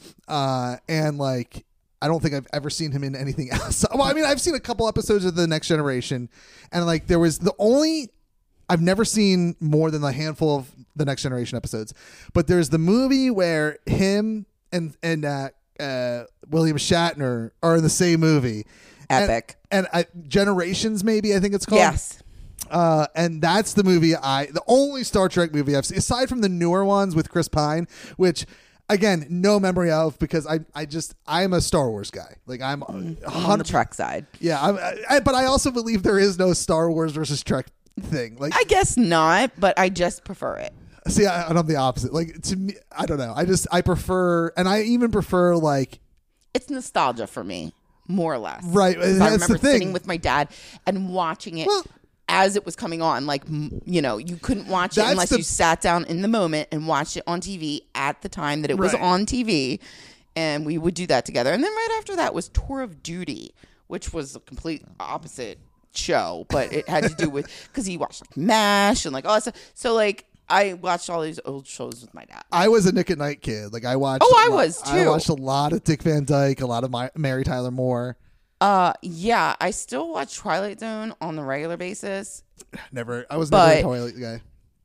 uh, and like I don't think I've ever seen him in anything else. Well, I mean, I've seen a couple episodes of The Next Generation, and like there was the only I've never seen more than a handful of The Next Generation episodes, but there's the movie where him and and uh, uh, William Shatner are in the same movie. Epic. And, and I, Generations, maybe I think it's called. Yes. Uh, and that's the movie I, the only Star Trek movie I've seen, aside from the newer ones with Chris Pine, which, again, no memory of, because I, I just, I'm a Star Wars guy. Like, I'm On the one hundred Trek side. Yeah, I'm, I, but I also believe there is no Star Wars versus Trek thing. Like, I guess not, but I just prefer it. see, I, I'm the opposite. Like, to me, I don't know. I just, I prefer, and I even prefer, like, It's nostalgia for me, more or less. Right, 'Cause that's I the remember thing. sitting with my dad and watching it Well- as it was coming on. Like, m- you know, you couldn't watch it That's unless the- you sat down in the moment and watched it on T V at the time that it was Right. on T V. And we would do that together. And then right after that was Tour of Duty, which was a complete opposite show, but it had to do with, because he watched like MASH and like all that stuff. So, like, I watched all these old shows with my dad. I was a Nick at Night kid. Like, I watched. Oh, a I lot- was, I too. watched a lot of Dick Van Dyke, a lot of my, Mary Tyler Moore. Uh, yeah, I still watch Twilight Zone on the regular basis. Never, I was But- never a toilet guy.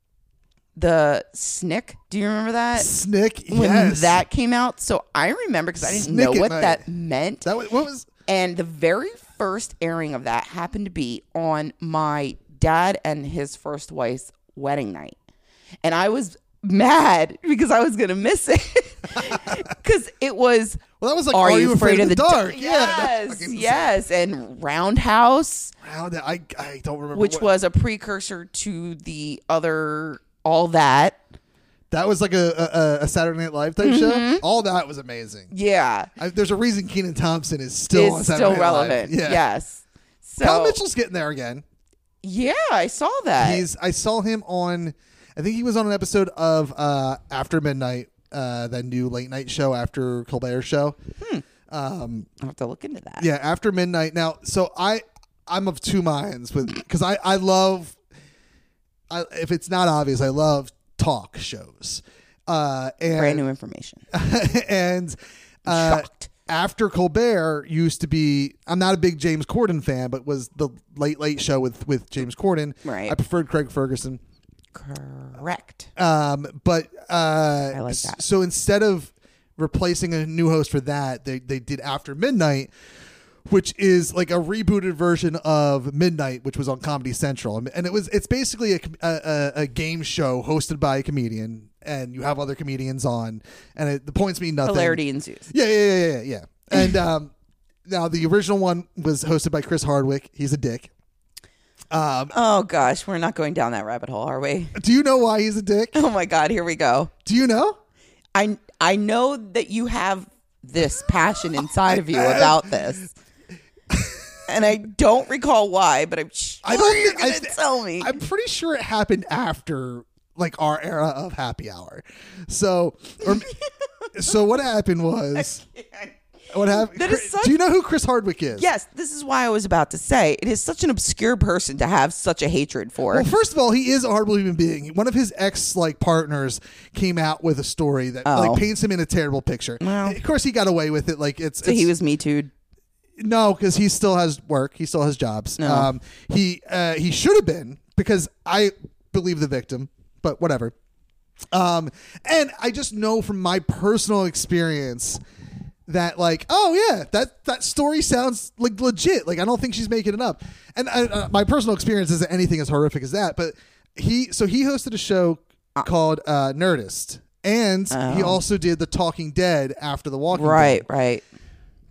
The Snick, do you remember that? Snick, When yes. that came out. So I remember, because I didn't Snick know at what Night. that meant. That was, what was And the very first airing of that happened to be on my dad and his first wife's wedding night. And I was mad because I was going to miss it. Because it was, well, that was like, Are, you afraid, of the dark? dark? Yeah, that Yes, fucking- yes. And Roundhouse, Wow, that- I I don't remember which what- was a precursor to the other All That. that was like a, a, a Saturday Night Live type Mm-hmm. show. All that was amazing. Yeah. I, there's a reason Kenan Thompson is still on Is Saturday still Night relevant. Live. Yeah. Yes. So, Cal Mitchell's getting there again. yeah, I saw that. He's I saw him on. I think he was on an episode of uh, After Midnight, uh, that new late night show after Colbert's show. Um, I'll have to look into that. Yeah, After Midnight. Now, so I I'm of two minds with, because I I love, I, if it's not obvious, I love talk shows. Uh, and Brand new information. and uh, Shocked. After Colbert used to be, I'm not a big James Corden fan, but was the Late Late Show with with James Corden. Right. I preferred Craig Ferguson. Correct. Um, but uh, I like that. So instead of replacing a new host for that, they they did After Midnight, which is like a rebooted version of Midnight, which was on Comedy Central, and it was it's basically a a, a game show hosted by a comedian, and you have other comedians on, and it, the points mean nothing. Hilarity ensues. Yeah, yeah, yeah, yeah, yeah. And um, now the original one was hosted by Chris Hardwick. He's a dick. Um, Oh gosh, we're not going down that rabbit hole, are we? do you know why he's a dick? Oh my god, here we go. Do you know? I I know that you have this passion inside of you about this. And I don't recall why, but I'm sure I don't you're think- I going to th- tell me. I'm pretty sure it happened after like our era of happy hour. So, or, so what happened was what happened? That is Chris- such- do you know who Chris Hardwick is? Yes, this is why I was about to say it is such an obscure person to have such a hatred for. Well, first of all, he is a horrible human being. One of his ex like partners came out with a story that Oh. like paints him in a terrible picture. Well. Of course, he got away with it. Like it's, so it's he was Me Too'd. no, because he still has work. He still has jobs. No. Um, he uh, he should have been, because I believe the victim, but whatever. Um, and I just know from my personal experience that like, oh yeah, that that story sounds like legit. Like I don't think she's making it up. And uh, uh, my personal experience isn't anything as horrific as that. But he so he hosted a show called uh, Nerdist, and he Oh. also did The Talking Dead after The Walking Dead. Right, right.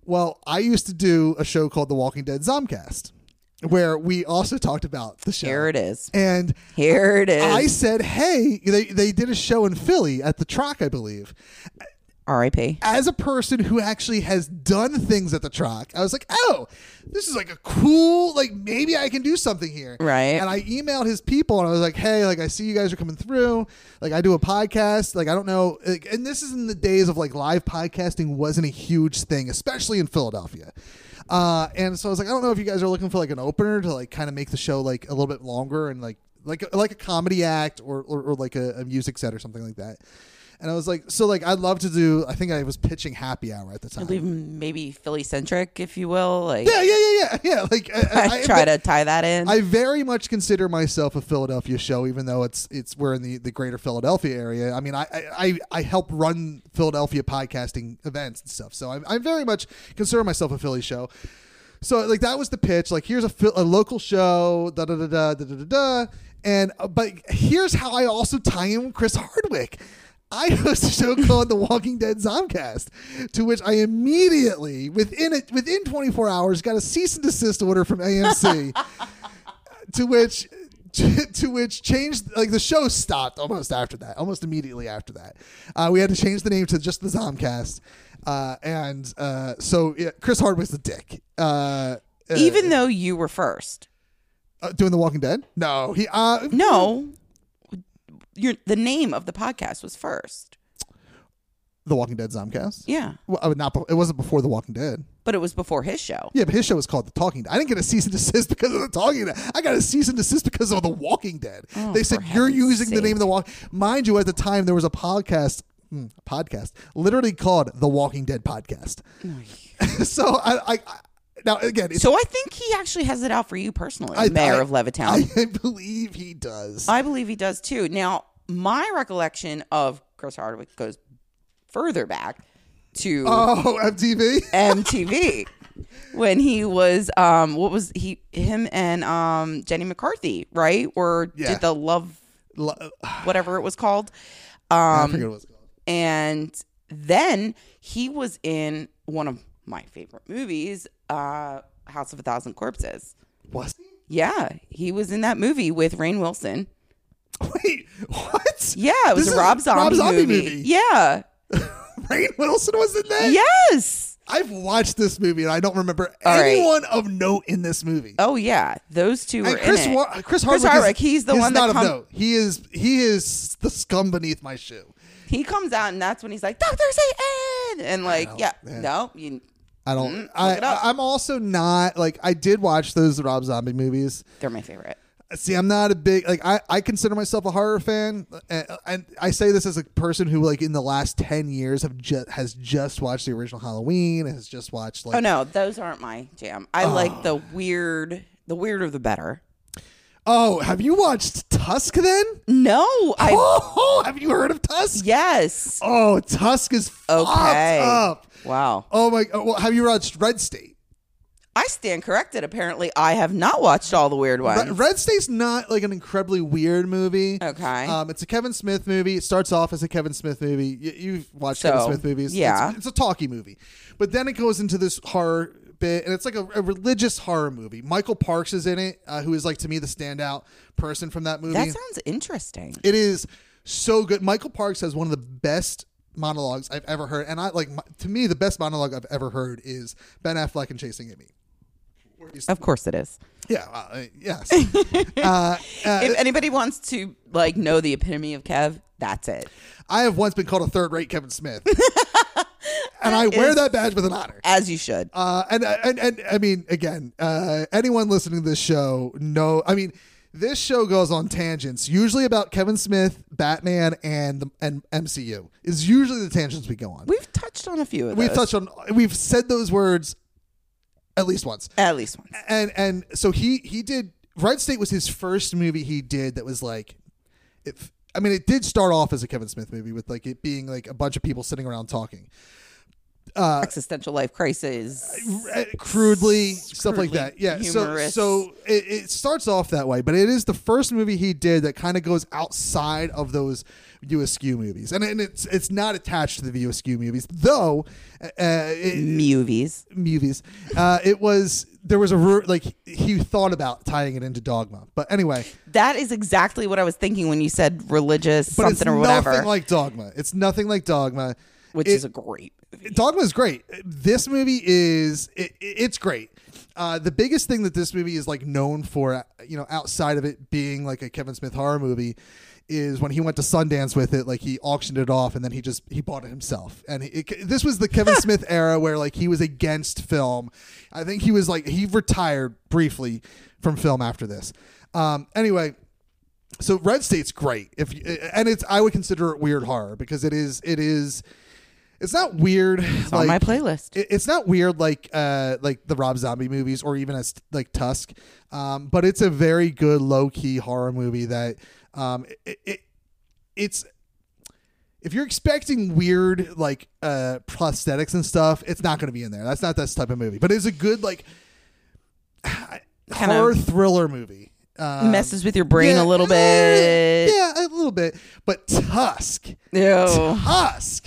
Well, I used to do a show called The Walking Dead Zomcast, where we also talked about the show. Here it is. And Here it is. I said, hey, they, they did a show in Philly at the Troc, I believe. R I P As a person who actually has done things at the Troc, I was like, oh, this is like a cool, like maybe I can do something here. Right. And I emailed his people and I was like, hey, like I see you guys are coming through. Like I do a podcast. Like I don't know. Like, and this is in the days of like live podcasting wasn't a huge thing, especially in Philadelphia. Uh, and so I was like, I don't know if you guys are looking for like an opener to like kind of make the show like a little bit longer and like like like a comedy act or or, or like a, a music set or something like that. And I was like, so like I'd love to do. I think I was pitching Happy Hour at the time. I believe maybe Philly centric, if you will. Like, Yeah, yeah, yeah, yeah, yeah. Like I, I, I try to tie that in. I very much consider myself a Philadelphia show, even though it's it's we're in the, the greater Philadelphia area. I mean, I I, I help run Philadelphia podcasting events and stuff, so I I very much consider myself a Philly show. So like that was the pitch. Like here's a, a local show, da da da da da da da. And uh, but here's how I also tie in with Chris Hardwick. I host a show called The Walking Dead Zomcast, to which I immediately, within it, within twenty-four hours, got a cease and desist order from A M C, to which, to, to which changed, like the show stopped almost after that, almost immediately after that. Uh, we had to change the name to just The Zomcast, uh, and uh, so yeah, Chris Hardwick's the dick. Uh, Even uh, though you were first. uh, doing The Walking Dead? No, he. Uh, No. Your, the name of the podcast was first. The Walking Dead Zomcast. Yeah. Well, I would not. It wasn't before The Walking Dead. But it was before his show. Yeah, but his show was called The Talking Dead. I didn't get a cease and desist because of The Talking Dead. I got a cease and desist because of The Walking Dead. Oh, they said, for you're heaven's using the sake. name of The Walk. Mind you, at the time, there was a podcast, hmm, podcast, literally called The Walking Dead Podcast. so I, I, I, now again, it's, So I think he actually has it out for you personally, I- Mayor I- of Levittown. I, I believe he does. I believe he does too. Now, my recollection of Chris Hardwick goes further back to oh, M T V? M T V when he was um what was he him and um Jenny McCarthy, right? Or Yeah. did the love Lo- whatever it was called. I Um forget what it was called. and then he was in one of my favorite movies, uh House of a Thousand Corpses. Was he? Yeah, he was in that movie with Rainn Wilson. Wait, what? Yeah, it was This a is Rob Zombie, Rob Zombie movie. movie. Yeah. Rainn Wilson was in that? Yes. I've watched this movie and I don't remember All right. anyone of note in this movie. Oh yeah, those two were And Chris, in it. Wa- Chris Hardwick, Chris Hardwick, is, he's the is one not that of come- note. He is he is the scum beneath my shoe. He comes out and that's when he's like, Doctor Satan, and like, know, yeah, man. no, you, I don't. Mm, I, look it up. I I'm also not like I did watch those Rob Zombie movies. they're my favorite. See, I'm not a big like I, I consider myself a horror fan, and, and I say this as a person who like in the last ten years have just has just watched the original Halloween, has just watched like Oh no, those aren't my jam. I like the weird, the weirder the better. oh, have you watched Tusk then? No, I Oh, have you heard of Tusk? yes. Oh, Tusk is fucked Okay. up. Wow. Oh my! oh, Well, have you watched Red State? I stand corrected. Apparently, I have not watched all the weird ones. Red, Red State's not like an incredibly weird movie. Okay. Um, it's a Kevin Smith movie. It starts off as a Kevin Smith movie. You, you've watched So, Kevin Smith movies. yeah. It's, it's a talkie movie. But then it goes into this horror bit, and it's like a, a religious horror movie. Michael Parks is in it, uh, who is like, to me, the standout person from that movie. That sounds interesting. It is so good. Michael Parks has one of the best monologues I've ever heard. And I like, my, to me, the best monologue I've ever heard is Ben Affleck in Chasing Amy. Of course, it is. Yeah, uh, yes. uh, uh, If anybody wants to like know the epitome of Kev, that's it. I have once been called a third-rate Kevin Smith, and I wear is- that badge with an honor. As you should. Uh, and, and and I mean, again, uh, anyone listening to this show know. I mean, this show goes on tangents, usually about Kevin Smith, Batman, and the and M C U. Is usually the tangents we go on. We've touched on a few of We've those. touched on. We've said those words at least once. At least once. And and so he he did. Red State was his first movie he did that was like, if I mean, it did start off as a Kevin Smith movie with like it being like a bunch of people sitting around talking. existential life crisis. crudely, stuff like Crudely that. Yeah. So humorous. so it, it starts off that way, but it is the first movie he did that kind of goes outside of those View Askew movies, and, and it's it's not attached to the View Askew movies, though. Uh, it, Movies. movies. Uh, it was there was a ru- like he thought about tying it into Dogma, but anyway. That is exactly what I was thinking when you said religious But something it's or whatever, nothing like Dogma. It's nothing like Dogma. which It- is a great movie. Dogma is great. This movie is it, it's great. Uh, the biggest thing that this movie is like known for, you know, outside of it being like a Kevin Smith horror movie, is when he went to Sundance with it. Like he auctioned it off and then he just he bought it himself. And he, it, this was the Kevin Smith era where like he was against film. I think he was like he retired briefly from film after this. Um, anyway. So Red State's great. If and it's I would consider it weird horror because it is it is it's not weird. It's like, on my playlist. it- it's not weird like uh like the Rob Zombie movies or even as like Tusk, um, but it's a very good low key horror movie that um it, it it's if you're expecting weird like uh prosthetics and stuff, it's not going to be in there. That's not that type of movie, but it's a good like Kind horror of thriller movie. Um, Messes with your brain yeah, a little eh, bit. Yeah, a little bit. But Tusk. Ew. Tusk.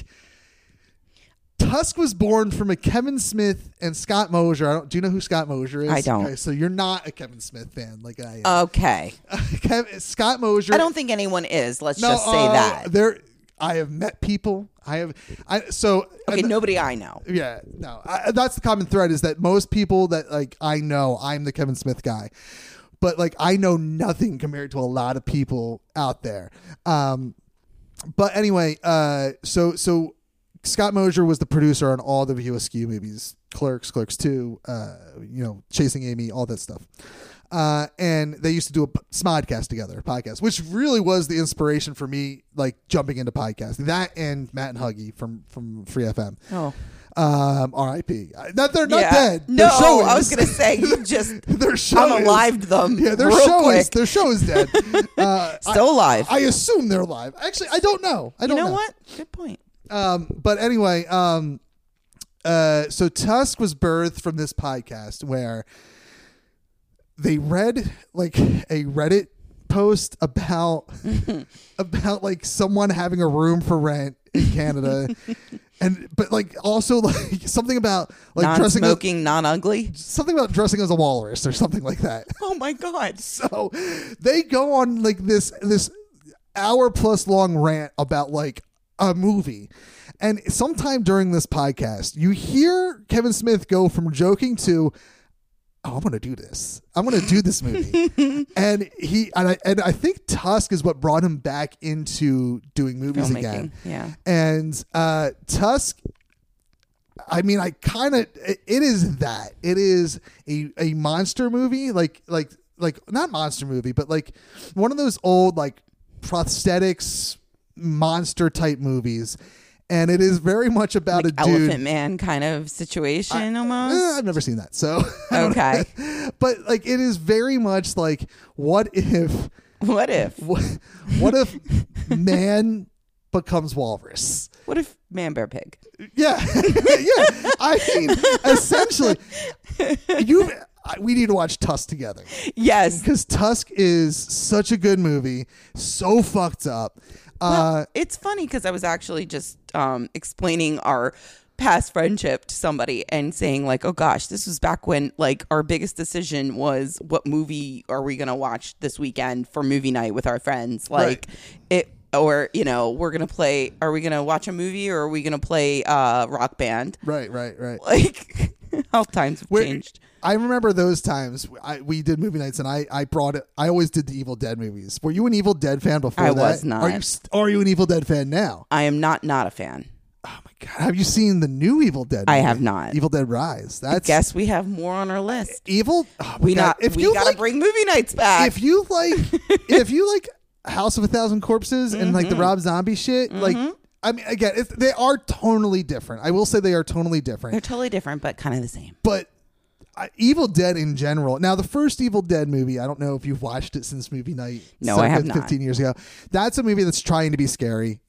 Tusk was born from a Kevin Smith and Scott Mosier. I don't, do you know who Scott Mosier is? I don't. Okay, so you're not a Kevin Smith fan like I am. Okay. Kevin, Scott Mosier. I don't think anyone is. Let's no, just say uh, that. There, I have met people. I have. I so Okay, and- nobody I know. Yeah, no. I, that's the common thread is that most people that like I know, I'm the Kevin Smith guy. But like I know nothing compared to a lot of people out there. Um, but anyway, uh, so so Scott Mosier was the producer on all the View Askew movies, Clerks, Clerks two, uh, you know, Chasing Amy, all that stuff. Uh, and they used to do a p- Smodcast together, a podcast, which really was the inspiration for me, like jumping into podcasting. That and Matt and Huggy from from Free F M. Oh. Um, R I P Not they're not Yeah. dead. No, Their show I was is. going to say, you just Their show is- unalived them Yeah, their real show quick. is their show is dead. Uh, Still I, alive. I assume they're alive. Actually, I don't know. I you don't know, know. what? Good point. Um, but anyway, um, uh, so Tusk was birthed from this podcast where they read like a Reddit post about about like someone having a room for rent in Canada. And but like also like something about like dressing as, Non-smoking, non-ugly. something about dressing as a walrus or something like that. Oh my God. So they go on like this this hour plus long rant about like a movie. And sometime during this podcast, you hear Kevin Smith go from joking to, oh, I'm going to do this. I'm going to do this movie. and he and I and I think Tusk is what brought him back into doing movies Filmmaking, again. yeah. And uh, Tusk, I mean, I kind of it, it is that. It is a, a monster movie, like like like not monster movie, but like one of those old like prosthetics monster type movies. And it is very much about Like a dude. Elephant Man kind of situation almost. Eh, I've never seen that, so I don't Okay. know. But like, it is very much like, what if, What if? what, what if man becomes walrus? What if Man Bear Pig? Yeah, yeah. I mean, essentially, you. We need to watch Tusk together Yes. because Tusk is such a good movie, so fucked up. Uh, Well, it's funny because I was actually just um, explaining our past friendship to somebody and saying like, oh gosh, this was back when like our biggest decision was what movie are we going to watch this weekend for movie night with our friends? Like it, or, you know, we're going to play, are we going to watch a movie or are we going to play uh, Rock Band? right, right, right. Like how times have Where- changed. I remember those times I, we did movie nights, and I, I brought it. I always did the Evil Dead movies. Were you an Evil Dead fan before I that? was not. Are you st- Are you an Evil Dead fan now? I am not not a fan. Oh my god! Have you seen the new Evil Dead? I movie? have not. Evil Dead Rise. That's Guess we have more on our list. Evil. Oh my We God. not. If we you gotta like, bring movie nights back. if you like, if you like House of a Thousand Corpses and like the Mm-hmm. Rob Zombie shit, like I mean, again, it's, they are tonally different. I will say they are tonally different. They're totally different, but kind of the same. But uh, Evil Dead in general. Now, the first Evil Dead movie, I don't know if you've watched it since movie night. No, I have not. fifteen years ago. That's a movie that's trying to be scary.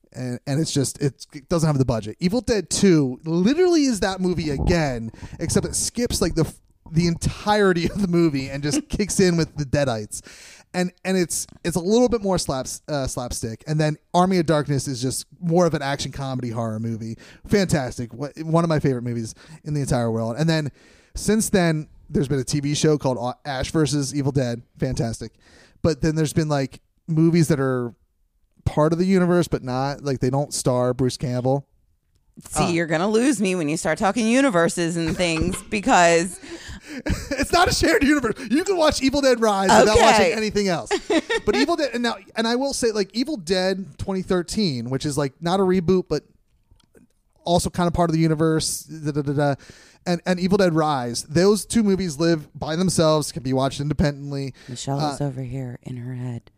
And, and it's just it's, it doesn't have the budget. Evil Dead two literally is that movie again, except it skips like the the entirety of the movie and just kicks in with the Deadites, and and it's it's a little bit more slaps uh, slapstick. And then Army of Darkness is just more of an action comedy horror movie. Fantastic, one of my favorite movies in the entire world. And then since then, there's been a T V show called Ash versus Evil Dead. Fantastic, but then there's been like movies that are part of the universe but not, like they don't star Bruce Campbell. See, uh, you're gonna lose me when you start talking universes and things because it's not a shared universe. You can watch Evil Dead Rise without Okay. watching anything else. But Evil Dead, and now, and I will say, like Evil Dead twenty thirteen, which is like not a reboot but also kind of part of the universe, da, da, da, da, and and Evil Dead Rise. Those two movies live by themselves, can be watched independently. Michelle Uh, is over here in her head.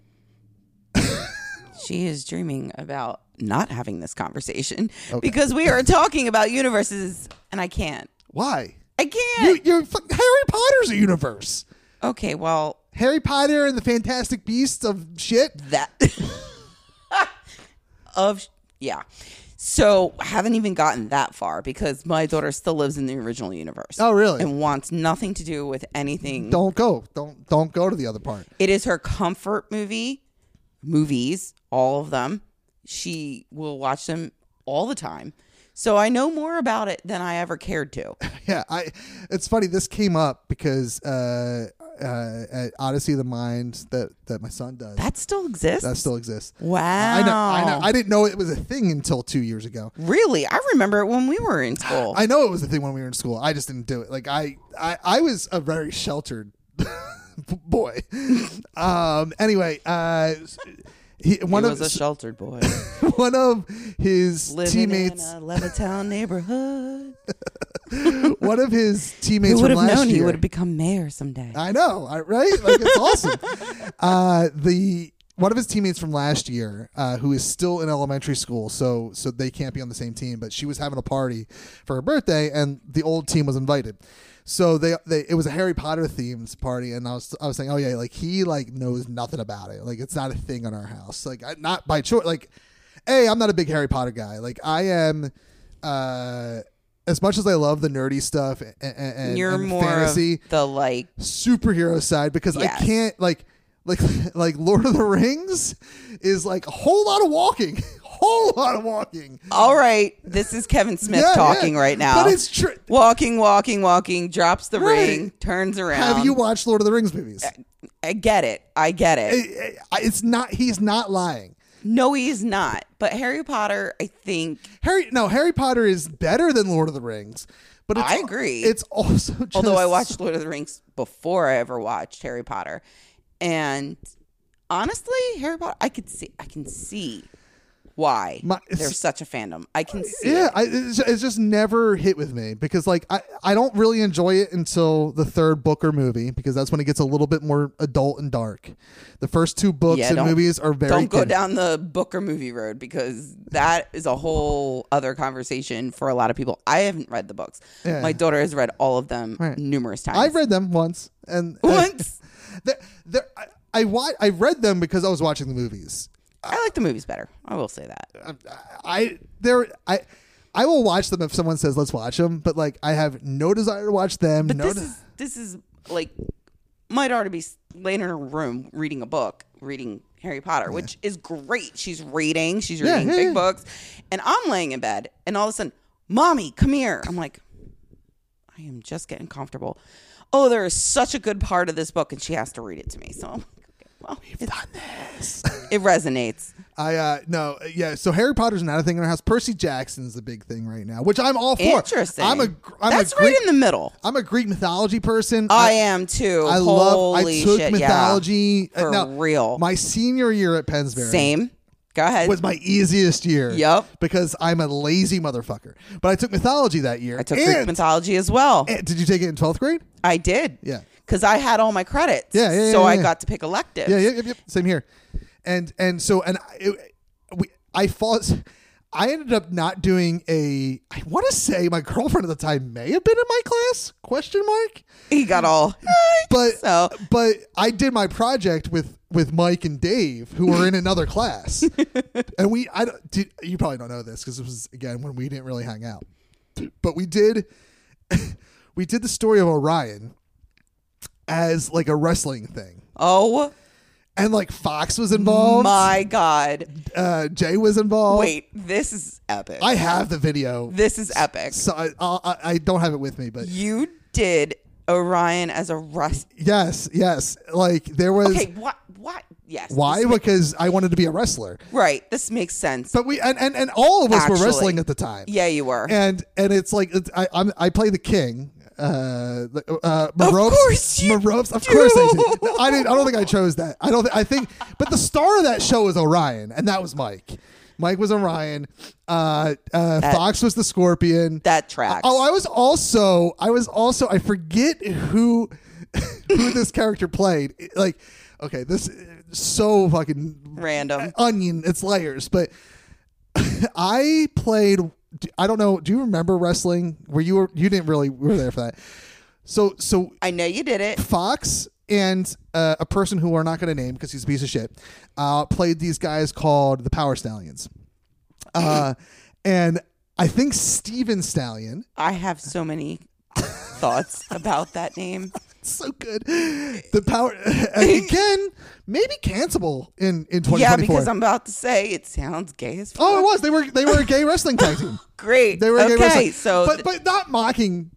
She is dreaming about not having this conversation Okay. because we are talking about universes, and I can't. Why? I You, can't. you're fuck- Harry Potter's a universe. Okay, well, Harry Potter and the Fantastic Beasts of shit. that of yeah. So haven't even gotten that far because my daughter still lives in the original universe. Oh, really? And wants nothing to do with anything. Don't go. Don't don't go to the other part. It is her comfort movie, movies, all of them. She will watch them all the time. So I know more about it than I ever cared to. Yeah, I. It's funny. This came up because uh, uh, at Odyssey of the Mind that, that my son does. That still exists? That still exists. Wow. I know. I know. I didn't know it was a thing until two years ago. Really? I remember it when we were in school. I know it was a thing when we were in school. I just didn't do it. Like I, I, I was a very sheltered boy. um. Anyway, uh, he, one he of was a sheltered boy. one of his Living teammates. in a Levittown neighborhood. One of his teammates Who would from have last known year. he would have become mayor someday? I know, I- right? Like it's awesome. Uh, the one of his teammates from last year, uh, who is still in elementary school, so so they can't be on the same team. But she was having a party for her birthday, and the old team was invited. So they they it was a Harry Potter themed party, and I was I was saying, oh yeah, like he like knows nothing about it. Like it's not a thing in our house. Like I, not by choice. Like, hey, I'm not a big Harry Potter guy. Like I am. Uh, as much as I love the nerdy stuff and, and, You're and more fantasy, of the like. superhero side, because Yes. I can't like like like Lord of the Rings is like a whole lot of walking, whole lot of walking. All right, this is Kevin Smith Yeah, talking yeah. right now. But it's true. Walking, walking, walking. Drops the Right. ring, turns around. Have you watched Lord of the Rings movies? I get it. I get it. It- it- It's not. He's not lying. No, he's not. But Harry Potter, I think. Harry. No, Harry Potter is better than Lord of the Rings. But it's, I agree. It's also just, Although I watched Lord of the Rings before I ever watched Harry Potter, and honestly, Harry Potter, I could see, I can see why My- it's- there's such a fandom. I can see. Yeah, it. I, it's, it's just never hit with me because, like, I, I don't really enjoy it until the third book or movie because that's when it gets a little bit more adult and dark. The first two books Yeah, and don't- movies are very Don't go good. down the book or movie road because that is a whole other conversation for a lot of people. I haven't read the books. Yeah. My daughter has read all of them Right. numerous times. I've read them once, and Once? they're, they're, I I, wa- I read them because I was watching the movies. I like the movies better. I will say that. I there I I will watch them if someone says let's watch them, but like I have no desire to watch them. But no this de- is this is like my daughter be laying in her room reading a book, reading Harry Potter, which is great. She's reading, she's Yeah, reading yeah, big yeah. books, and I'm laying in bed, and all of a sudden, "Mommy, come here!" I'm like, I am just getting comfortable. Oh, there is such a good part of this book, and she has to read it to me. So, I'm like, okay, well, We've done this. it resonates. I uh no yeah so Harry Potter's not a thing in our house. Percy Jackson's the big thing right now, which I'm all for. Interesting. I'm a I'm That's a Greek, right in the middle. I'm a Greek mythology person. I am too. I love. I Holy took shit, mythology yeah. For now, real. My senior year at Pennsbury Same. Go ahead. was my easiest year. Yup. Because I'm a lazy motherfucker. But I took mythology that year. I took and, Greek mythology as well. and- did you take it in twelfth grade? I did. Yeah. Because I had all my credits. Yeah, yeah, yeah, So yeah, I yeah. got to pick electives. Yeah, yeah, yep, yep. Same here. And and so and I, it, we I fought. I ended up not doing a. I want to say my girlfriend at the time may have been in my class? Question mark. He got all. But So but I did my project with with Mike and Dave, who were in another class, and we I don't- did, you probably don't know this because it was again when we didn't really hang out, but we did we did the story of Orion as like a wrestling thing, Oh and like Fox was involved, my God. uh, Jay was involved. Wait, this is epic. I have the video. This is epic. So I, I I don't have it with me, but You did Orion as a Rust. yes, yes, like there was. Okay, what? What? Yes. Why? This ma- Because I wanted to be a wrestler. right. This makes sense. But we and, and, and all of us Actually. were wrestling at the time. Yeah, you were. And and it's like it's, I I'm, I play the king. Uh, uh, Maropes, course you Maropes, of do. course I did. No, I didn't. I don't think I chose that. I don't. Th- I think. But the star of that show was Orion, and that was Mike. Mike was Orion. Uh, uh, That- Fox was the Scorpion. that tracks. Oh, I was also. I was also. I forget who who this character played. Like, okay, this is so fucking Random. onion. It's layers, but I played. I don't know. Do you remember wrestling? Were you were you didn't really were there for that? So so I know you did it. Fox and uh, a person who we're not going to name because he's a piece of shit uh, played these guys called the Power Stallions, uh, and I think Steven Stallion. I have so many thoughts about that name. So good. The power again, maybe cancelable in in twenty twenty-four. Yeah, because I'm about to say it sounds gay as fuck. Oh, it was. They were they were a gay wrestling tag team. Great. They were a gay okay, wrestling. so but but not mocking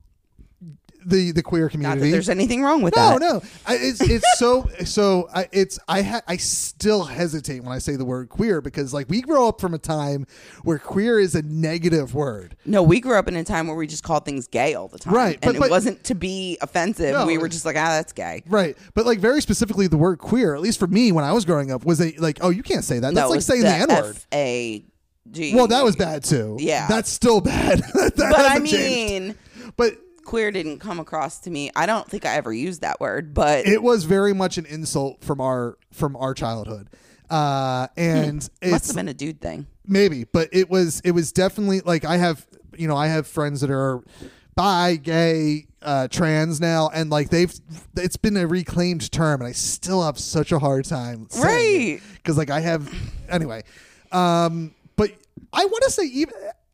the the queer not community. that there's anything wrong with no, that. no. I, it's it's so so. I, it's I ha, I still hesitate when I say the word queer because like we grow up from a time where queer is a negative word. No, we grew up in a time where we just called things gay all the time. Right, And but- but- it wasn't to be offensive. No. We were just like, ah, that's gay. Right, but like very specifically, the word queer, at least for me when I was growing up, was a like, oh, you can't say that. That's no, like it's saying the N word. F A G. Well, that was bad too. Yeah. that's still bad. that But I hasn't changed. mean, but queer didn't come across to me. I don't think I ever used that word, but it was very much an insult from our from our childhood, uh, and must it's have been a dude thing. maybe, but it was it was definitely like I have you know I have friends that are bi, gay, uh, trans now, and like they've it's been a reclaimed term, and I still have such a hard time saying Right. because like I have anyway, um, but I want to say even.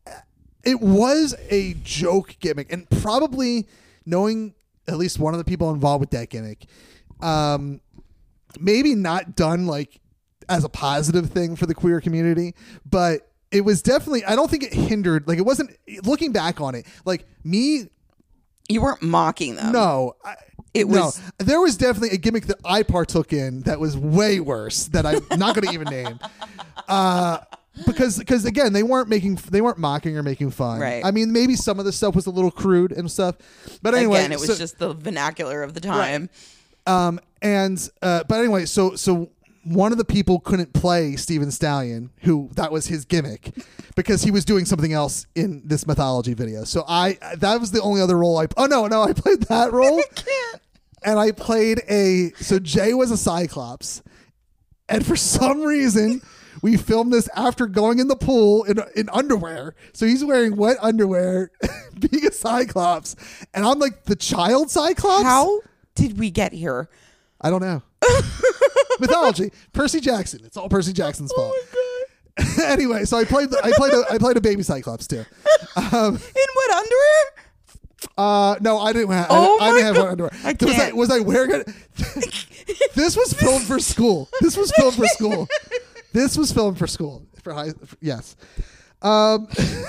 It was a joke gimmick, and probably knowing at least one of the people involved with that gimmick, um, maybe not done like as a positive thing for the queer community, but it was definitely. I don't think it hindered. Like it wasn't. Looking back on it, like me, You weren't mocking them. no. I, It no, was- there was definitely a gimmick that I partook in that was way worse that I'm not going to even name. Uh, because because again they weren't making they weren't mocking or making fun. Right. I mean maybe some of the stuff was a little crude and stuff, but anyway, Again, it was so- just the vernacular of the time. um and uh but anyway so so one of the people couldn't play Steven Stallion, who that was his gimmick, because he was doing something else in this mythology video. So I that was the only other role I oh no no I played that role. I can't. And I played a so Jay was a Cyclops, and for some reason. We filmed this after going in the pool in in underwear. So he's wearing wet underwear, being a Cyclops. And I'm like the child Cyclops? How did we get here? I don't know. Mythology. Percy Jackson. It's all Percy Jackson's fault. Oh my god! Anyway, so I played the, I played a, I played a baby Cyclops too. Um, In what underwear? uh, no, I didn't have Oh I, I my didn't have God. wet underwear. I Was I, can't. was I wearing it? This was filmed for school. This was filmed for school. This was filmed for school. For high, for, yes. Um,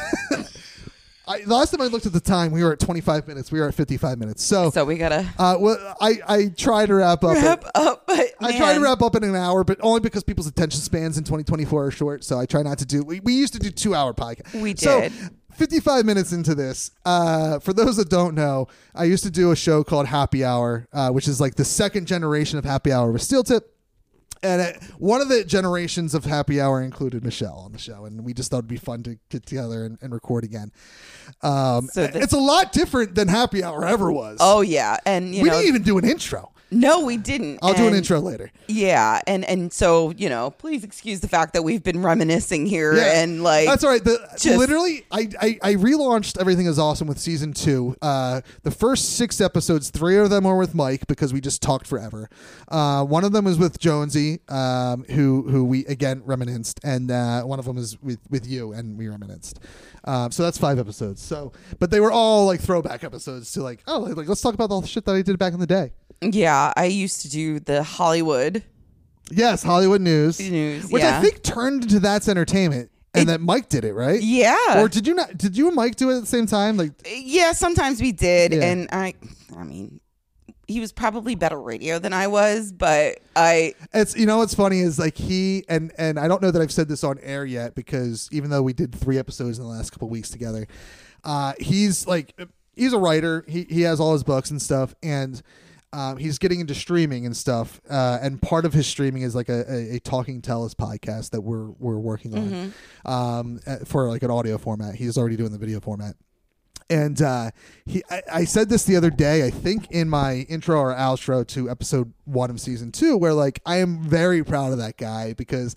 I, the last time I looked at the time, we were at twenty-five minutes. We were at fifty-five minutes. So, So we gotta uh, well, I I try to wrap up. wrap up. But I try to man, wrap up in an hour, but only because people's attention spans in twenty twenty-four are short. So I try not to do. We, we used to do two hour podcasts. We So, did. fifty-five minutes into this, uh, for those that don't know, I used to do a show called Happy Hour, uh, which is like the second generation of Happy Hour with Steel Tip. And it, one of the generations of Happy Hour included Michelle on the show, and we just thought it'd be fun to get together and, and record again. Um, So the- it's a lot different than Happy Hour ever was. Oh yeah, and you we know, didn't even do an intro. No, we didn't. I'll do an And- intro later. Yeah, and and so you know, please excuse the fact that we've been reminiscing here and like that's all right. The, just- literally, I, I I relaunched Everything Is Awesome with season two. Uh, the first six episodes, three of them are with Mike because we just talked forever. Uh, one of them is with Jonesy, um, who who we again reminisced, and uh, one of them is with with you, and we reminisced. Um, so that's five episodes. So, but they were all like throwback episodes to like, oh, like let's talk about all the shit that I did back in the day. Yeah, I used to do the Hollywood Yes, Hollywood News, News, which I yeah. think turned into That's Entertainment, and It- that Mike did it, right? Yeah. Or did you not? Did you and Mike do it at the same time? Like, Yeah, sometimes we did, Yeah. and I, I mean, he was probably better radio than I was, but I, it's you know what's funny is like he and and I don't know that I've said this on air yet because even though we did three episodes in the last couple weeks together, uh, he's like he's a writer. He he has all his books and stuff, and um, he's getting into streaming and stuff. Uh, and part of his streaming is like a, a, a Talking Tellus podcast that we're we're working on um, uh, for like an audio format. He's already doing the video format. And uh, he, I, I said this the other day, I think in my intro or outro to episode one of season two, where like I am very proud of that guy because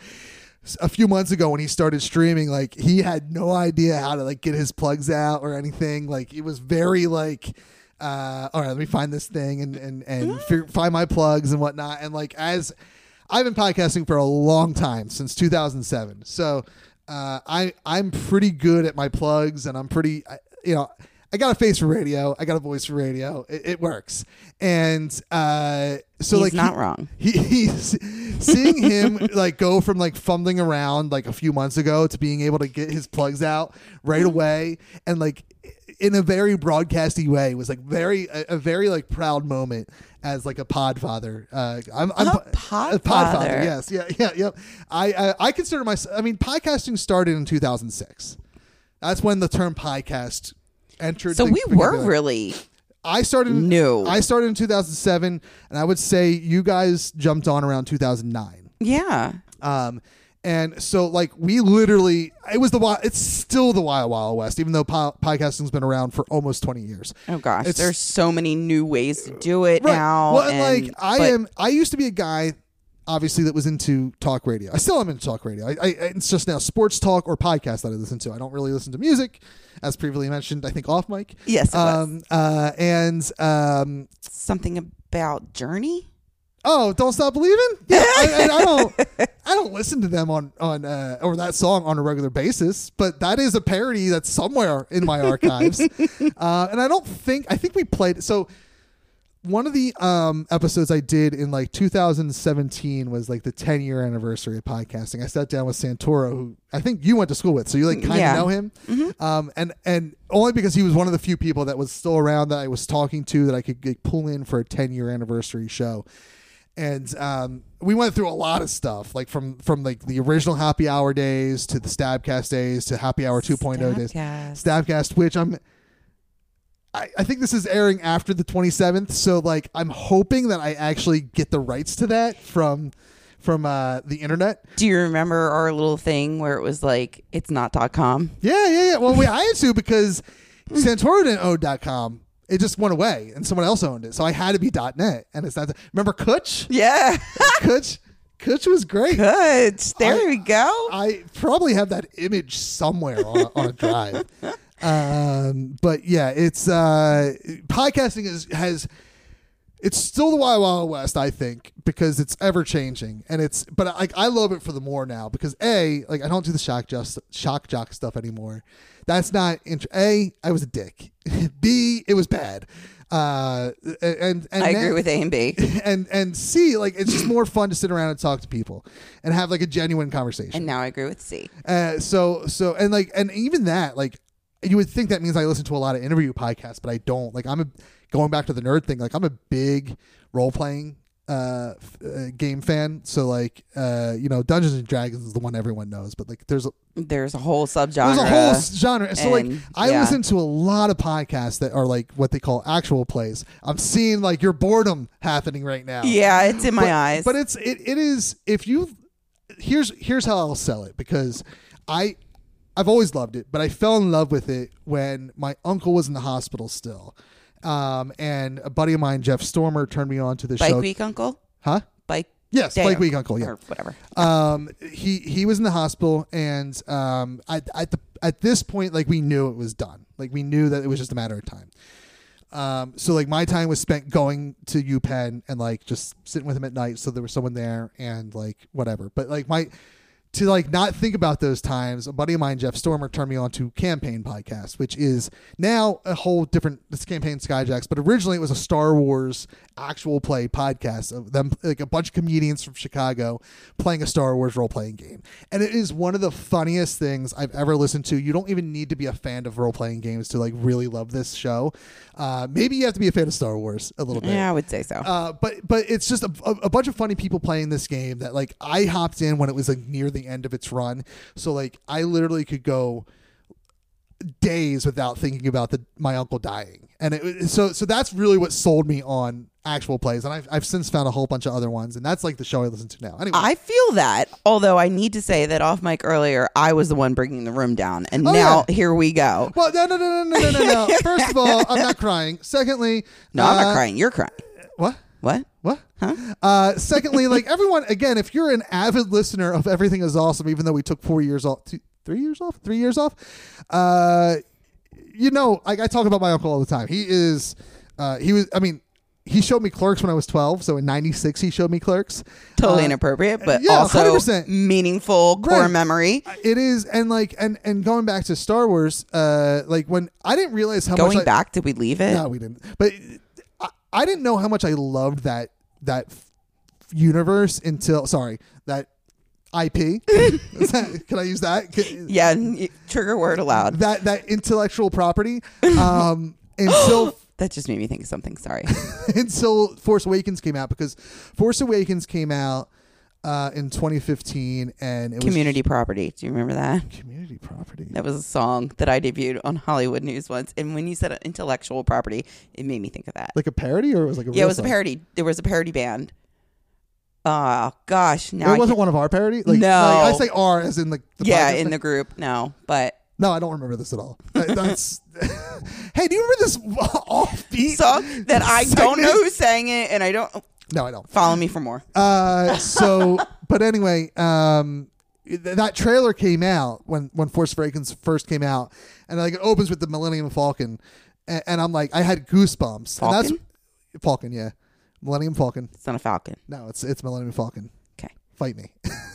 a few months ago when he started streaming, like he had no idea how to like get his plugs out or anything. Like it was very like, uh, all right, let me find this thing and and and figure, find my plugs and whatnot. And like as I've been podcasting for a long time since two thousand seven, so uh, I I'm pretty good at my plugs and I'm pretty. I, You know, I got a face for radio. I got a voice for radio. It, it works, and uh, so he's like not he- wrong. He, he's seeing him like go from like fumbling around like a few months ago to being able to get his plugs out right away, and like in a very broadcasty way was like very a, a very like proud moment as like a podfather. Uh, I'm, I'm A podfather. a podfather. Yes, yeah, yeah, yep. I I, I consider myself. I mean, podcasting started in two thousand six. That's when the term podcast entered. So the we were vocabulary. really I started. new. I started in two thousand seven, and I would say you guys jumped on around two thousand nine. yeah. Um, and so like we literally, it was the wild. It's still the Wild Wild West, even though po- podcasting's been around for almost twenty years. Oh gosh, It's- there's so many new ways to do it Right. now. Well, and, and- like I but- am. I used to be a guy. Obviously, that was into talk radio. I still am into talk radio. I, I, it's just now sports talk or podcast that I listen to. I don't really listen to music, as previously mentioned. I think off mic. Yes, it was. Um. Uh. And um. something about Journey. Oh, Don't Stop Believing. Yeah. I, I, I don't. I don't listen to them on on uh, or that song on a regular basis. But that is a parody that's somewhere in my archives. uh, and I don't think. I think we played. So. One of the um, episodes I did in like two thousand seventeen was like the ten year anniversary of podcasting. I sat down with Santoro, who I think you went to school with, so you like kind of Yeah. know him. Um, and and only because he was one of the few people that was still around that I was talking to that I could like, pull in for a ten year anniversary show. And um, we went through a lot of stuff, like from from like the original Happy Hour days to the Stabcast days to Happy Hour two point oh days. Stabcast. Stabcast, which I'm. I, I think this is airing after the twenty-seventh, so like I'm hoping that I actually get the rights to that from from uh, the internet. Do you remember our little thing where it was like it's not dot com? Yeah, yeah, yeah. Well, we I had to because Santoro didn't own dot com. It just went away, and someone else owned it, so I had to be .net. And it's not. Remember Kutch? Yeah. Kutch, Kutch was great. Good. There I- we go. I probably have that image somewhere on a, on a drive. Um, but yeah, it's uh, podcasting is has it's still the Wild Wild West, I think, because it's ever changing, and it's but like I love it for the more now because a like I don't do the shock just shock jock stuff anymore. That's not int- a I was a dick. B it was bad. Uh, and and I then- agree with A and B. and and C like it's just more fun to sit around and talk to people and have like a genuine conversation. And now I agree with C. Uh, so so and like and even that like you would think that means I listen to a lot of interview podcasts, but I don't. Like I'm a, going back to the nerd thing. Like I'm a big role playing uh, f- uh, game fan. So like uh, you know, Dungeons and Dragons is the one everyone knows, but like there's a, There's a whole subgenre. there's a whole s- genre. So like and, I yeah. listen to a lot of podcasts that are like what they call actual plays. I'm seeing like your boredom happening right now. Yeah, it's in my but, eyes. But it's it, it is if you here's here's how I'll sell it because I I've always loved it, but I fell in love with it when my uncle was in the hospital still. Um, and a buddy of mine, Jeff Stormer, turned me on to the Bike show. Week Uncle? Huh? Bike Yes, Day Bike or- Week Uncle, yeah. Or whatever. Um, he he was in the hospital, and um, at at the at this point, like we knew it was done. Like we knew that it was just a matter of time. Um, so like my time was spent going to UPenn and like just sitting with him at night, so there was someone there and like whatever. But like my to like not think about those times, a buddy of mine, Jeff Stormer, turned me on to Campaign Podcast, which is now a whole different. It's Campaign Skyjacks, but originally it was a Star Wars actual play podcast of them, like a bunch of comedians from Chicago playing a Star Wars role playing game, and it is one of the funniest things I've ever listened to. You don't even need to be a fan of role playing games to like really love this show. Uh, maybe you have to be a fan of Star Wars a little bit. Yeah, I would say so. Uh, but but it's just a, a, a bunch of funny people playing this game that like I hopped in when it was like near the end of its run. So like I literally could go days without thinking about the my uncle dying, and it, so so that's really what sold me on actual plays. And I've I've since found a whole bunch of other ones, and that's like the show I listen to now. Anyway, I feel that, although I need to say that off mic earlier, I was the one bringing the room down, and Oh, now yeah. here we go. well no no no no no no no. no. First of all, I'm not crying. Secondly, No, I'm uh, not crying. You're crying. What? What? What? Huh? Uh, secondly, like everyone, again, if you're an avid listener of Everything Is Awesome, even though we took four years off, two, three years off, three years off, uh, you know, like I talk about my uncle all the time. He is, uh, he was, I mean, he showed me Clerks when I was twelve. So in ninety-six, he showed me Clerks. Totally Uh, inappropriate, but yeah, also one hundred percent. meaningful core Right. memory. It is, and like, and and going back to Star Wars, uh, like when I didn't realize how Going much I, back, did we leave it? No, we didn't. But I, I didn't know how much I loved that that f- universe until sorry that I P. Is that, can I use that? Can, Yeah, n- trigger word allowed. that that intellectual property. Um, until That just made me think of something. Sorry. until Force Awakens came out, because Force Awakens came out uh, in twenty fifteen, and it Community property. Do you remember that? was community property. That was a song that I debuted on Hollywood News once. And when you said intellectual property, it made me think of that. Like a parody, or it was like a Yeah, real it was song? a parody. There was a parody band. Oh, gosh. Now It I wasn't can't- one of our parody. Like, No. like, I say R as in like the Yeah, podcast in thing. the group. No, but No, I don't remember this at all. That- That's. Hey, do you remember this offbeat song that I don't know segment? who sang it, and I don't No, I don't. follow me for more. Uh, so, but anyway, um, th- that trailer came out when when Force Awakens first came out, and like it opens with the Millennium Falcon, and, and I'm like, I had goosebumps. And Falcon? that's Falcon, yeah, Millennium Falcon. It's not a falcon. No, it's it's Millennium Falcon. Okay. Fight me.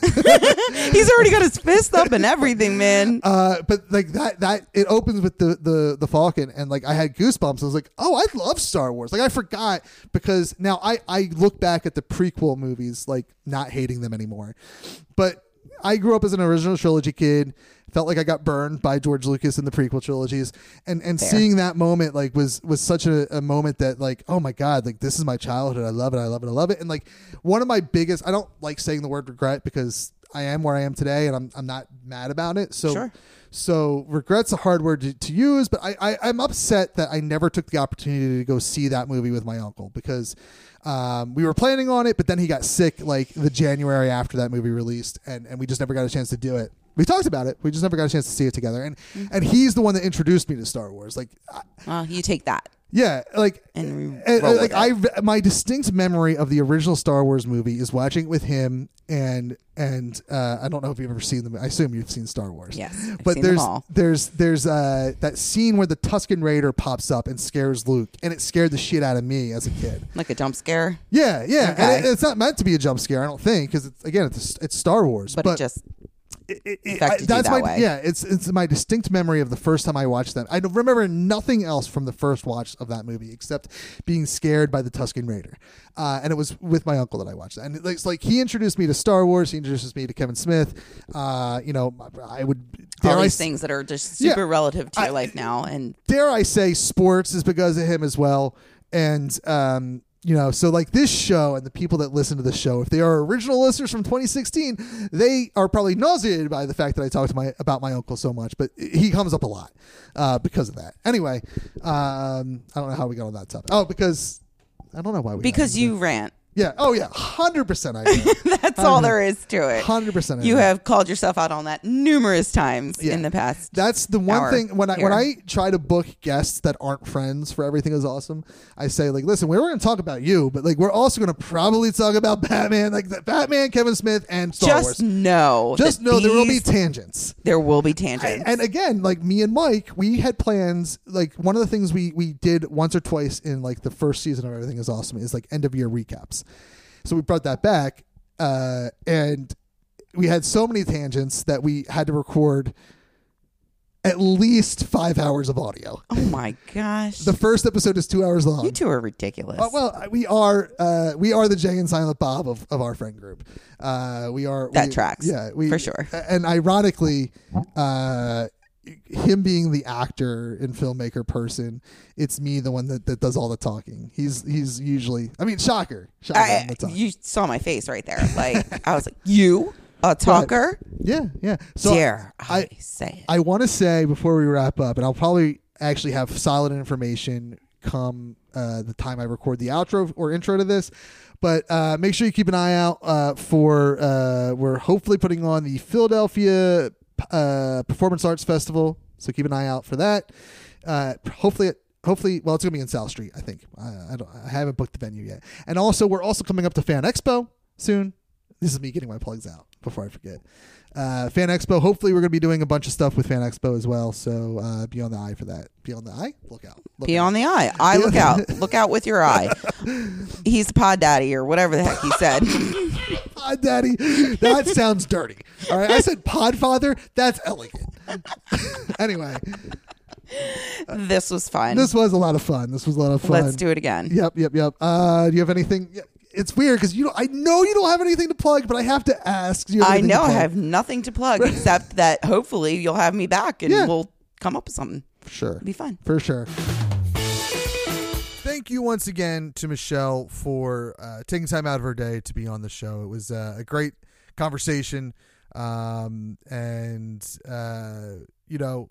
He's already got his fist up and everything, man. Uh, but like that, that it opens with the, the, the Falcon, and like I had goosebumps. I was like, oh, I love Star Wars. Like I forgot, because now I, I look back at the prequel movies, like not hating them anymore. But I grew up as an original trilogy kid. Felt like I got burned by George Lucas in the prequel trilogies, and and Fair. seeing that moment like was was such a, a moment that like, oh my god, like this is my childhood. I love it. I love it. I love it. And like one of my biggest, I don't like saying the word regret, because I am where I am today, and I'm I'm not mad about it. So Sure. so regret's a hard word to, to use, but I, I I'm upset that I never took the opportunity to go see that movie with my uncle, because um, we were planning on it, but then he got sick like the January after that movie released, and, and we just never got a chance to do it. We talked about it, we just never got a chance to see it together. And and he's the one that introduced me to Star Wars. Like, I, Well, you take that. yeah, like And and, roll like with I, my distinct memory of the original Star Wars movie is watching it with him, and and uh, I don't know if you've ever seen them. I assume you've seen Star Wars. Yes, I've but seen them there's all. there's there's uh, that scene where the Tusken Raider pops up and scares Luke, and it scared the shit out of me as a kid. Like a jump scare, Yeah, yeah, Okay. and it, it's not meant to be a jump scare, I don't think, because it's, again, it's it's Star Wars, but, but it just it, it, it- affected I- you that's that my way. yeah. It's it's my distinct memory of the first time I watched that. I don't remember nothing else from the first watch of that movie except being scared by the Tusken Raider, uh, and it was with my uncle that I watched that. And it's like he introduced me to Star Wars. He introduces me to Kevin Smith. Uh, you know, I would dare all I, these s- things that are just Yeah. super relative to your I- life now. And dare I say sports is because of him as well. And um, you know, so like this show and the people that listen to the show, if they are original listeners from twenty sixteen, they are probably nauseated by the fact that I talk to my about my uncle so much, but he comes up a lot uh, because of that. Anyway, um, I don't know how we got on that topic. Oh, because I don't know why we got because into you rant Yeah. Oh, yeah. one hundred percent I do. That's all there is to it. one hundred percent I You do. have called yourself out on that numerous times Yeah. in the past. That's the one hour thing when I here. when I try to book guests that aren't friends for Everything Is Awesome, I say like, listen, we're going to talk about you, but like we're also going to probably talk about Batman, like the Batman, Kevin Smith, and Star Just Wars. know. Just that know there will be these- tangents. There will be tangents. And again, like me and Mike, we had plans. Like one of the things we we did once or twice in like the first season of Everything Is Awesome is like end of year recaps. So we brought that back, uh, and we had so many tangents that we had to record at least five hours of audio. oh my gosh. The first episode is two hours long. you two are ridiculous. Uh, well, we are uh, we are the Jay and Silent Bob of, of our friend group. Uh, we are That we- tracks, yeah, we, for sure. And ironically, uh, him being the actor and filmmaker person, it's me the one that, that does all the talking. He's he's usually, I mean, shocker, shocker. I, on the talk. you saw my face right there. Like I was like, you a talker? yeah, yeah. So Dare I, I say it? I want to say before we wrap up, and I'll probably actually have solid information come uh, the time I record the outro or intro to this. But uh, make sure you keep an eye out uh, for uh, we're hopefully putting on the Philadelphia uh, Performance Arts Festival, so keep an eye out for that. Uh, hopefully, hopefully, well, it's gonna be in South Street, I think. I, I don't, I haven't booked the venue yet, and also we're also coming up to Fan Expo soon. This is me getting my plugs out before I forget. Uh, Fan Expo. Hopefully, we're gonna be doing a bunch of stuff with Fan Expo as well. So uh, be on the eye for that. Be on the eye. Look out. Look Be out. on the eye. I look out. Look out with your eye. He's pod daddy or whatever the heck he said. Pod Daddy. That sounds dirty. All right, I said Podfather. That's elegant. Anyway, This was fun. this was a lot of fun. This was a lot of fun. Let's do it again. Yep, yep, yep. Uh, do you have anything? Yeah, it's weird because you. Don't, I know you don't have anything to plug, but I have to ask. Do you have I anything to know I plug? have nothing to plug except that hopefully you'll have me back and Yeah. we'll come up with something. Sure, It'll be fun. for sure. Thank you once again to Michelle for uh, taking time out of her day to be on the show. It was uh, a great conversation, um, and uh, you know,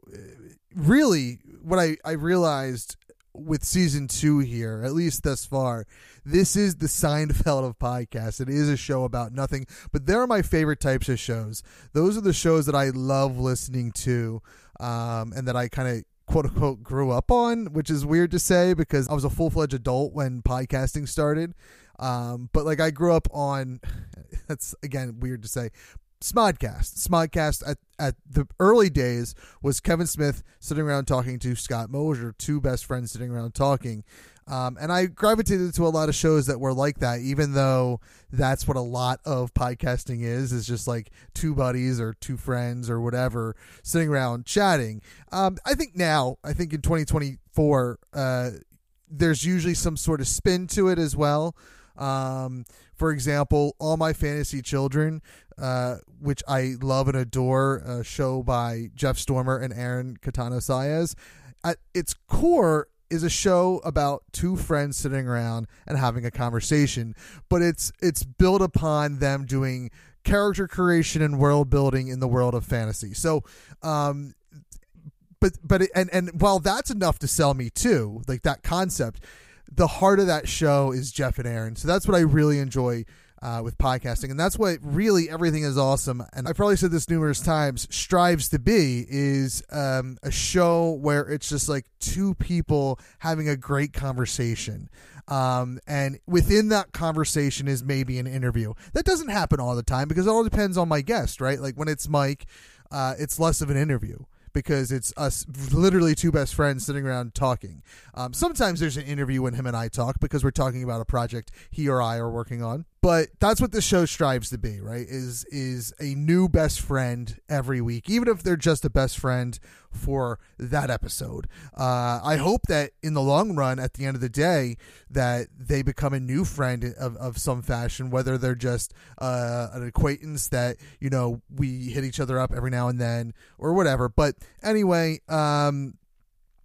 really, what I, I realized with season two here, at least thus far, this is the Seinfeld of podcasts. It is a show about nothing, but they're my favorite types of shows. Those are the shows that I love listening to, um, and that I kind of quote unquote grew up on, which is weird to say because I was a full-fledged adult when podcasting started. Um, but like I grew up on, that's again weird to say, Smodcast. Smodcast at, at the early days was Kevin Smith sitting around talking to Scott Mosier, two best friends sitting around talking. Um, and I gravitated to a lot of shows that were like that, even though that's what a lot of podcasting is, is just like two buddies or two friends or whatever sitting around chatting. Um, I think now, I think in twenty twenty-four, uh, there's usually some sort of spin to it as well. Um, for example, All My Fantasy Children, uh, which I love and adore, a show by Jeff Stormer and Aaron Catano Saez. At its core is a show about two friends sitting around and having a conversation, but it's it's built upon them doing character creation and world building in the world of fantasy. So, um, but but it, and and while that's enough to sell me too, like that concept, the heart of that show is Jeff and Aaron. So that's what I really enjoy uh, with podcasting. And that's what really Everything Is Awesome, and I've probably said this numerous times, strives to be, is um, a show where it's just like two people having a great conversation. Um, and within that conversation is maybe an interview. That doesn't happen all the time because it all depends on my guest, right? Like when it's Mike, uh, it's less of an interview, because it's us, literally two best friends sitting around talking. Um, sometimes there's an interview when him and I talk because we're talking about a project he or I are working on. But that's what this show strives to be, right? Is is a new best friend every week, even if they're just a best friend for that episode. Uh, I hope that in the long run, at the end of the day, that they become a new friend of, of some fashion, whether they're just uh, an acquaintance that, you know, we hit each other up every now and then or whatever. But anyway, um,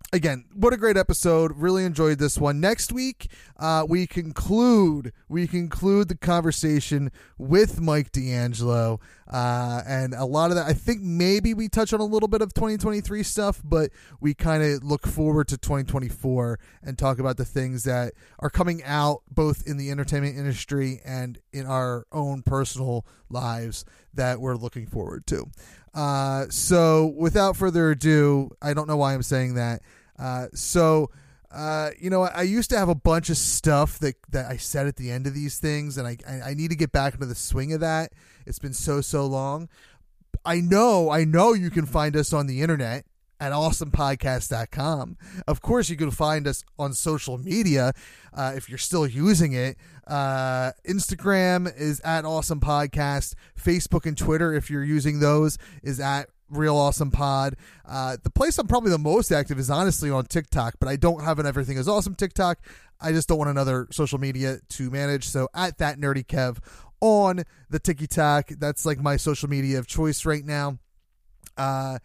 again, what a great episode. Really enjoyed this one. Next week, uh, we conclude we conclude the conversation with Mike D'Angelo. Uh, and a lot of that, I think maybe we touch on a little bit of twenty twenty-three stuff, but we kind of look forward to twenty twenty-four and talk about the things that are coming out both in the entertainment industry and in our own personal lives that we're looking forward to. Uh, so without further ado, I don't know why I'm saying that. Uh, so, uh, you know, I used to have a bunch of stuff that, that I said at the end of these things, and I, I need to get back into the swing of that. It's been so, so long. I know, I know you can find us on the internet at awesome podcast dot com. Of course, you can find us on social media uh, if you're still using it. Uh, Instagram is at Awesome Podcast. Facebook and Twitter, if you're using those, is at Real Awesome Pod. Uh, the place I'm probably the most active is honestly on TikTok, but I don't have an Everything is Awesome TikTok. I just don't want another social media to manage. So at That Nerdy Kev on the TikTok, that's like my social media of choice right now. Uh,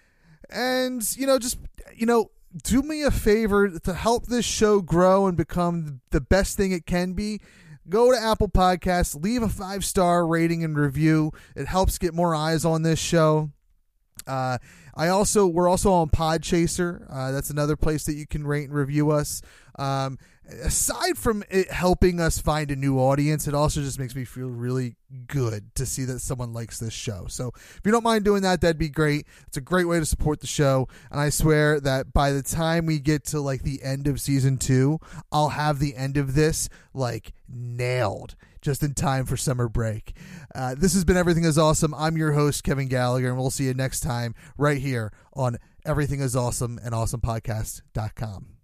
and you know, just you know, do me a favor to help this show grow and become the best thing it can be. Go to Apple Podcasts, leave a five-star rating and review. It helps get more eyes on this show. Uh, I also we're also on Podchaser. Uh, that's another place that you can rate and review us. Um, aside from it helping us find a new audience, it also just makes me feel really good to see that someone likes this show. So if you don't mind doing that, that'd be great. It's a great way to support the show. And I swear that by the time we get to like the end of season two, I'll have the end of this like nailed just in time for summer break. Uh, this has been Everything is Awesome. I'm your host, Kevin Gallagher, and we'll see you next time right here on Everything is Awesome and awesome podcast dot com.